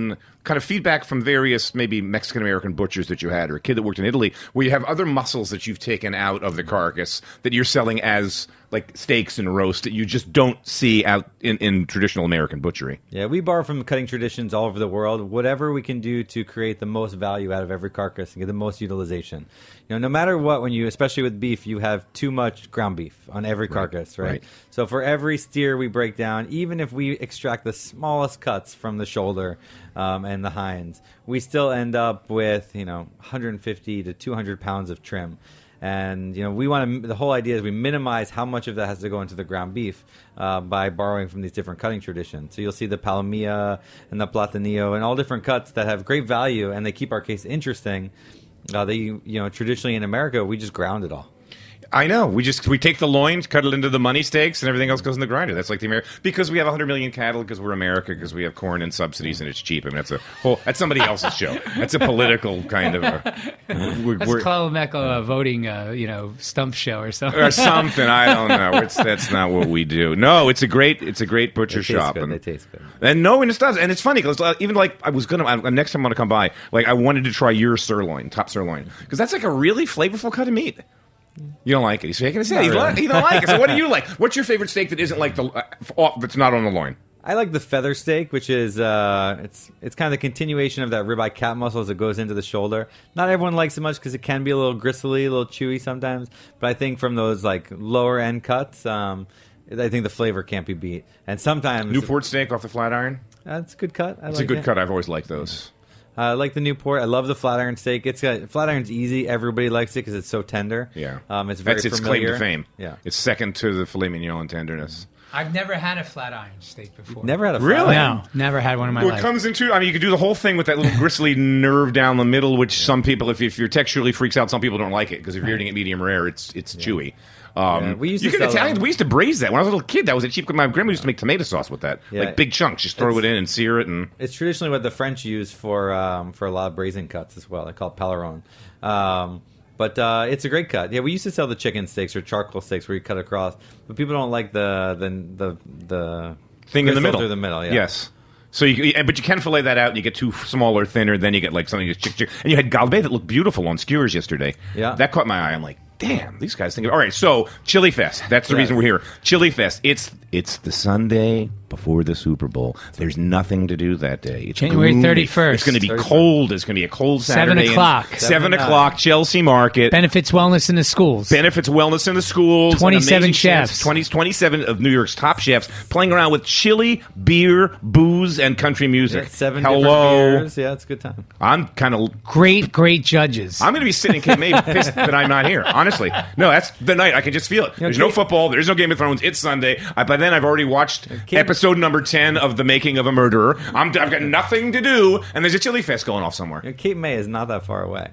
kind of feedback from various maybe Mexican American butchers that you had, or a kid that worked in Italy, where you have other muscles that you've taken out of the carcass that you're selling as like steaks and roast that you just don't see out in, in traditional American butchery? Yeah, we borrow from cutting traditions all over the world. Whatever we can do to create the most value out of every carcass and get the most utilization. You know, no matter what, when you, especially with beef, you have too much ground beef on every carcass, right? right? So for every steer we break down, even if we extract the smallest cuts from the shoulder um, and the hinds, we still end up with, you know, one hundred fifty to two hundred pounds of trim. And, you know, we want to, the whole idea is we minimize how much of that has to go into the ground beef uh, by borrowing from these different cutting traditions. So you'll see the Palomilla and the Platanillo and all different cuts that have great value and they keep our case interesting. Uh, they, you know, traditionally in America, we just ground it all. I know. We just we take the loins, cut it into the money steaks, and everything else goes in the grinder. That's like the American, because we have one hundred million cattle, because we're America, because we have corn and subsidies and it's cheap. I mean, that's a whole. That's somebody else's show. That's a political kind of. A, we're, that's Clell Mecco uh, voting, uh, you know, stump show or something. Or something. I don't know. It's, that's not what we do. No, it's a great. It's a great butcher they shop. Good. And they taste good. And no, and it does, and it's funny because even like I was gonna I, next time I'm gonna come by, like I wanted to try your sirloin, top sirloin, because that's like a really flavorful cut of meat. You don't like it. He's shaking his head. Really. You don't like it. So what do you like? What's your favorite steak that isn't like the uh, off, that's not on the loin? I like the feather steak, which is uh, it's it's kind of the continuation of that ribeye cat muscle as it goes into the shoulder. Not everyone likes it much because it can be a little gristly, a little chewy sometimes. But I think from those like lower end cuts, um, I think the flavor can't be beat. And sometimes Newport steak off the Flatiron. That's a good cut. I it's like a good it. cut. I've always liked those. I uh, like the Newport. I love the Flatiron steak. It's got Flatiron's easy. Everybody likes it because it's so tender. Yeah, um, it's very That's its familiar. claim to fame. Yeah, it's second to the filet mignon in tenderness. I've never had a Flatiron steak before. Never had a really? Flatiron? No, never had one in my well, life. It comes into. I mean, you could do the whole thing with that little gristly nerve down the middle, which yeah. some people, if, if you're texturally freaks out, some people don't like it because if you're eating it medium rare, it's it's yeah. chewy. Um, yeah, we used you to can sell Italians. them. We used to braise that when I was a little kid. That was a cheap. My grandma used to make tomato sauce with that, Yeah. like big chunks. Just throw It's- it in and sear it, and It's traditionally what the French use for um, for a lot of braising cuts as well. They call it paleron. Um, but uh, it's a great cut. Yeah, we used to sell the chicken steaks or charcoal steaks where you cut across, but people don't like the the the, the thing in the gristle middle. Through the middle, yeah. Yes. So you, but you can fillet that out, and you get two smaller, thinner. Then you get like something that's chick chick. And you had galbe that looked beautiful on skewers yesterday. Yeah, that caught my eye. I'm like, damn, these guys think. Of, all right, so Chili Fest. That's the Yes. reason we're here. Chili Fest. It's it's the Sunday before the Super Bowl. There's nothing to do that day. It's January gloomy. thirty-first. It's going to be thirty-first. cold. It's going to be a cold Seven Saturday. o'clock. Seven, Seven to o'clock. nine. Chelsea Market. Benefits wellness in the schools. Benefits wellness in the schools. twenty-seven amazing chefs. twenty, twenty-seven of New York's top chefs playing around with chili, beer, booze, and country music. Yeah, seven Hello. different beers. Yeah, it's a good time. I'm kind of. Great, great judges. I'm going to be sitting in Cape May pissed that I'm not here. Honestly, no, that's the night. I can just feel it. There's no Cape- football. There's no Game of Thrones. It's Sunday. I, by then, I've already watched Cape- episode number ten of The Making of a Murderer. I'm, I've got nothing to do, and there's a chili fest going off somewhere. You know, Cape May is not that far away.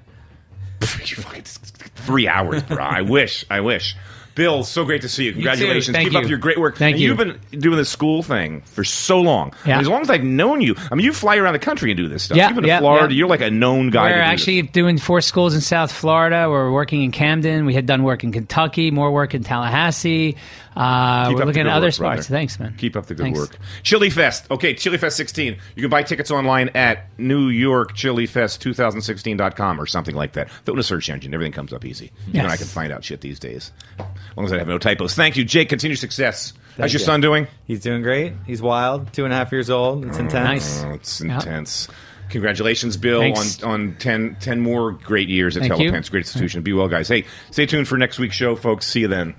Three hours, bro. I wish. I wish. Bill, so great to see you. Congratulations. Thank Keep you. up your great work. Thank and you. You've been doing this school thing for so long. Yeah. As long as I've known you. I mean, you fly around the country and do this stuff. Yeah, You've been to yeah, Florida. yeah. You're like a known guy. We're to do actually this. doing four schools in South Florida. We're working in Camden. We had done work in Kentucky, more work in Tallahassee. Uh, Keep we're up the looking good at other work, spots. brother. Thanks, man. Keep up the good Thanks. work. Chili Fest. Okay, Chili Fest sixteen. You can buy tickets online at New York Chili Fest twenty sixteen dot com or something like that. Throw in a search engine. Everything comes up easy. Yes. Even I can find out shit these days. As long as I have no typos. Thank you, Jake. Continued success. How's Thank your you. son doing? He's doing great. He's wild. Two and a half years old. It's intense. Nice. Oh, it's intense. Congratulations, Bill, Thanks. on on ten, ten more great years at Thank you. Telepen's great institution. Be well, guys. Hey, stay tuned for next week's show, folks. See you then.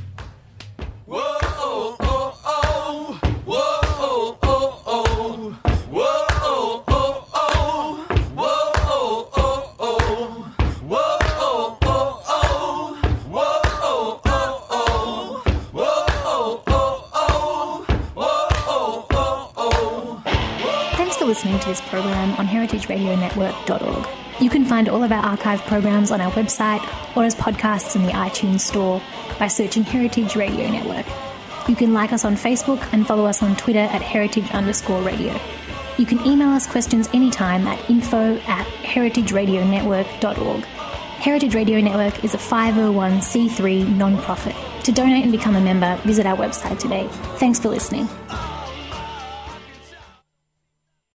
Thanks for listening to this program on heritage radio network dot org. You can find all of our archive programs on our website or as podcasts in the iTunes Store by searching Heritage Radio Network. You can like us on Facebook and follow us on Twitter at heritage underscore radio. You can email us questions anytime at info at heritage radio network dot org. Heritage Radio Network is a five oh one c three non-profit. To donate and become a member, visit our website today. Thanks for listening.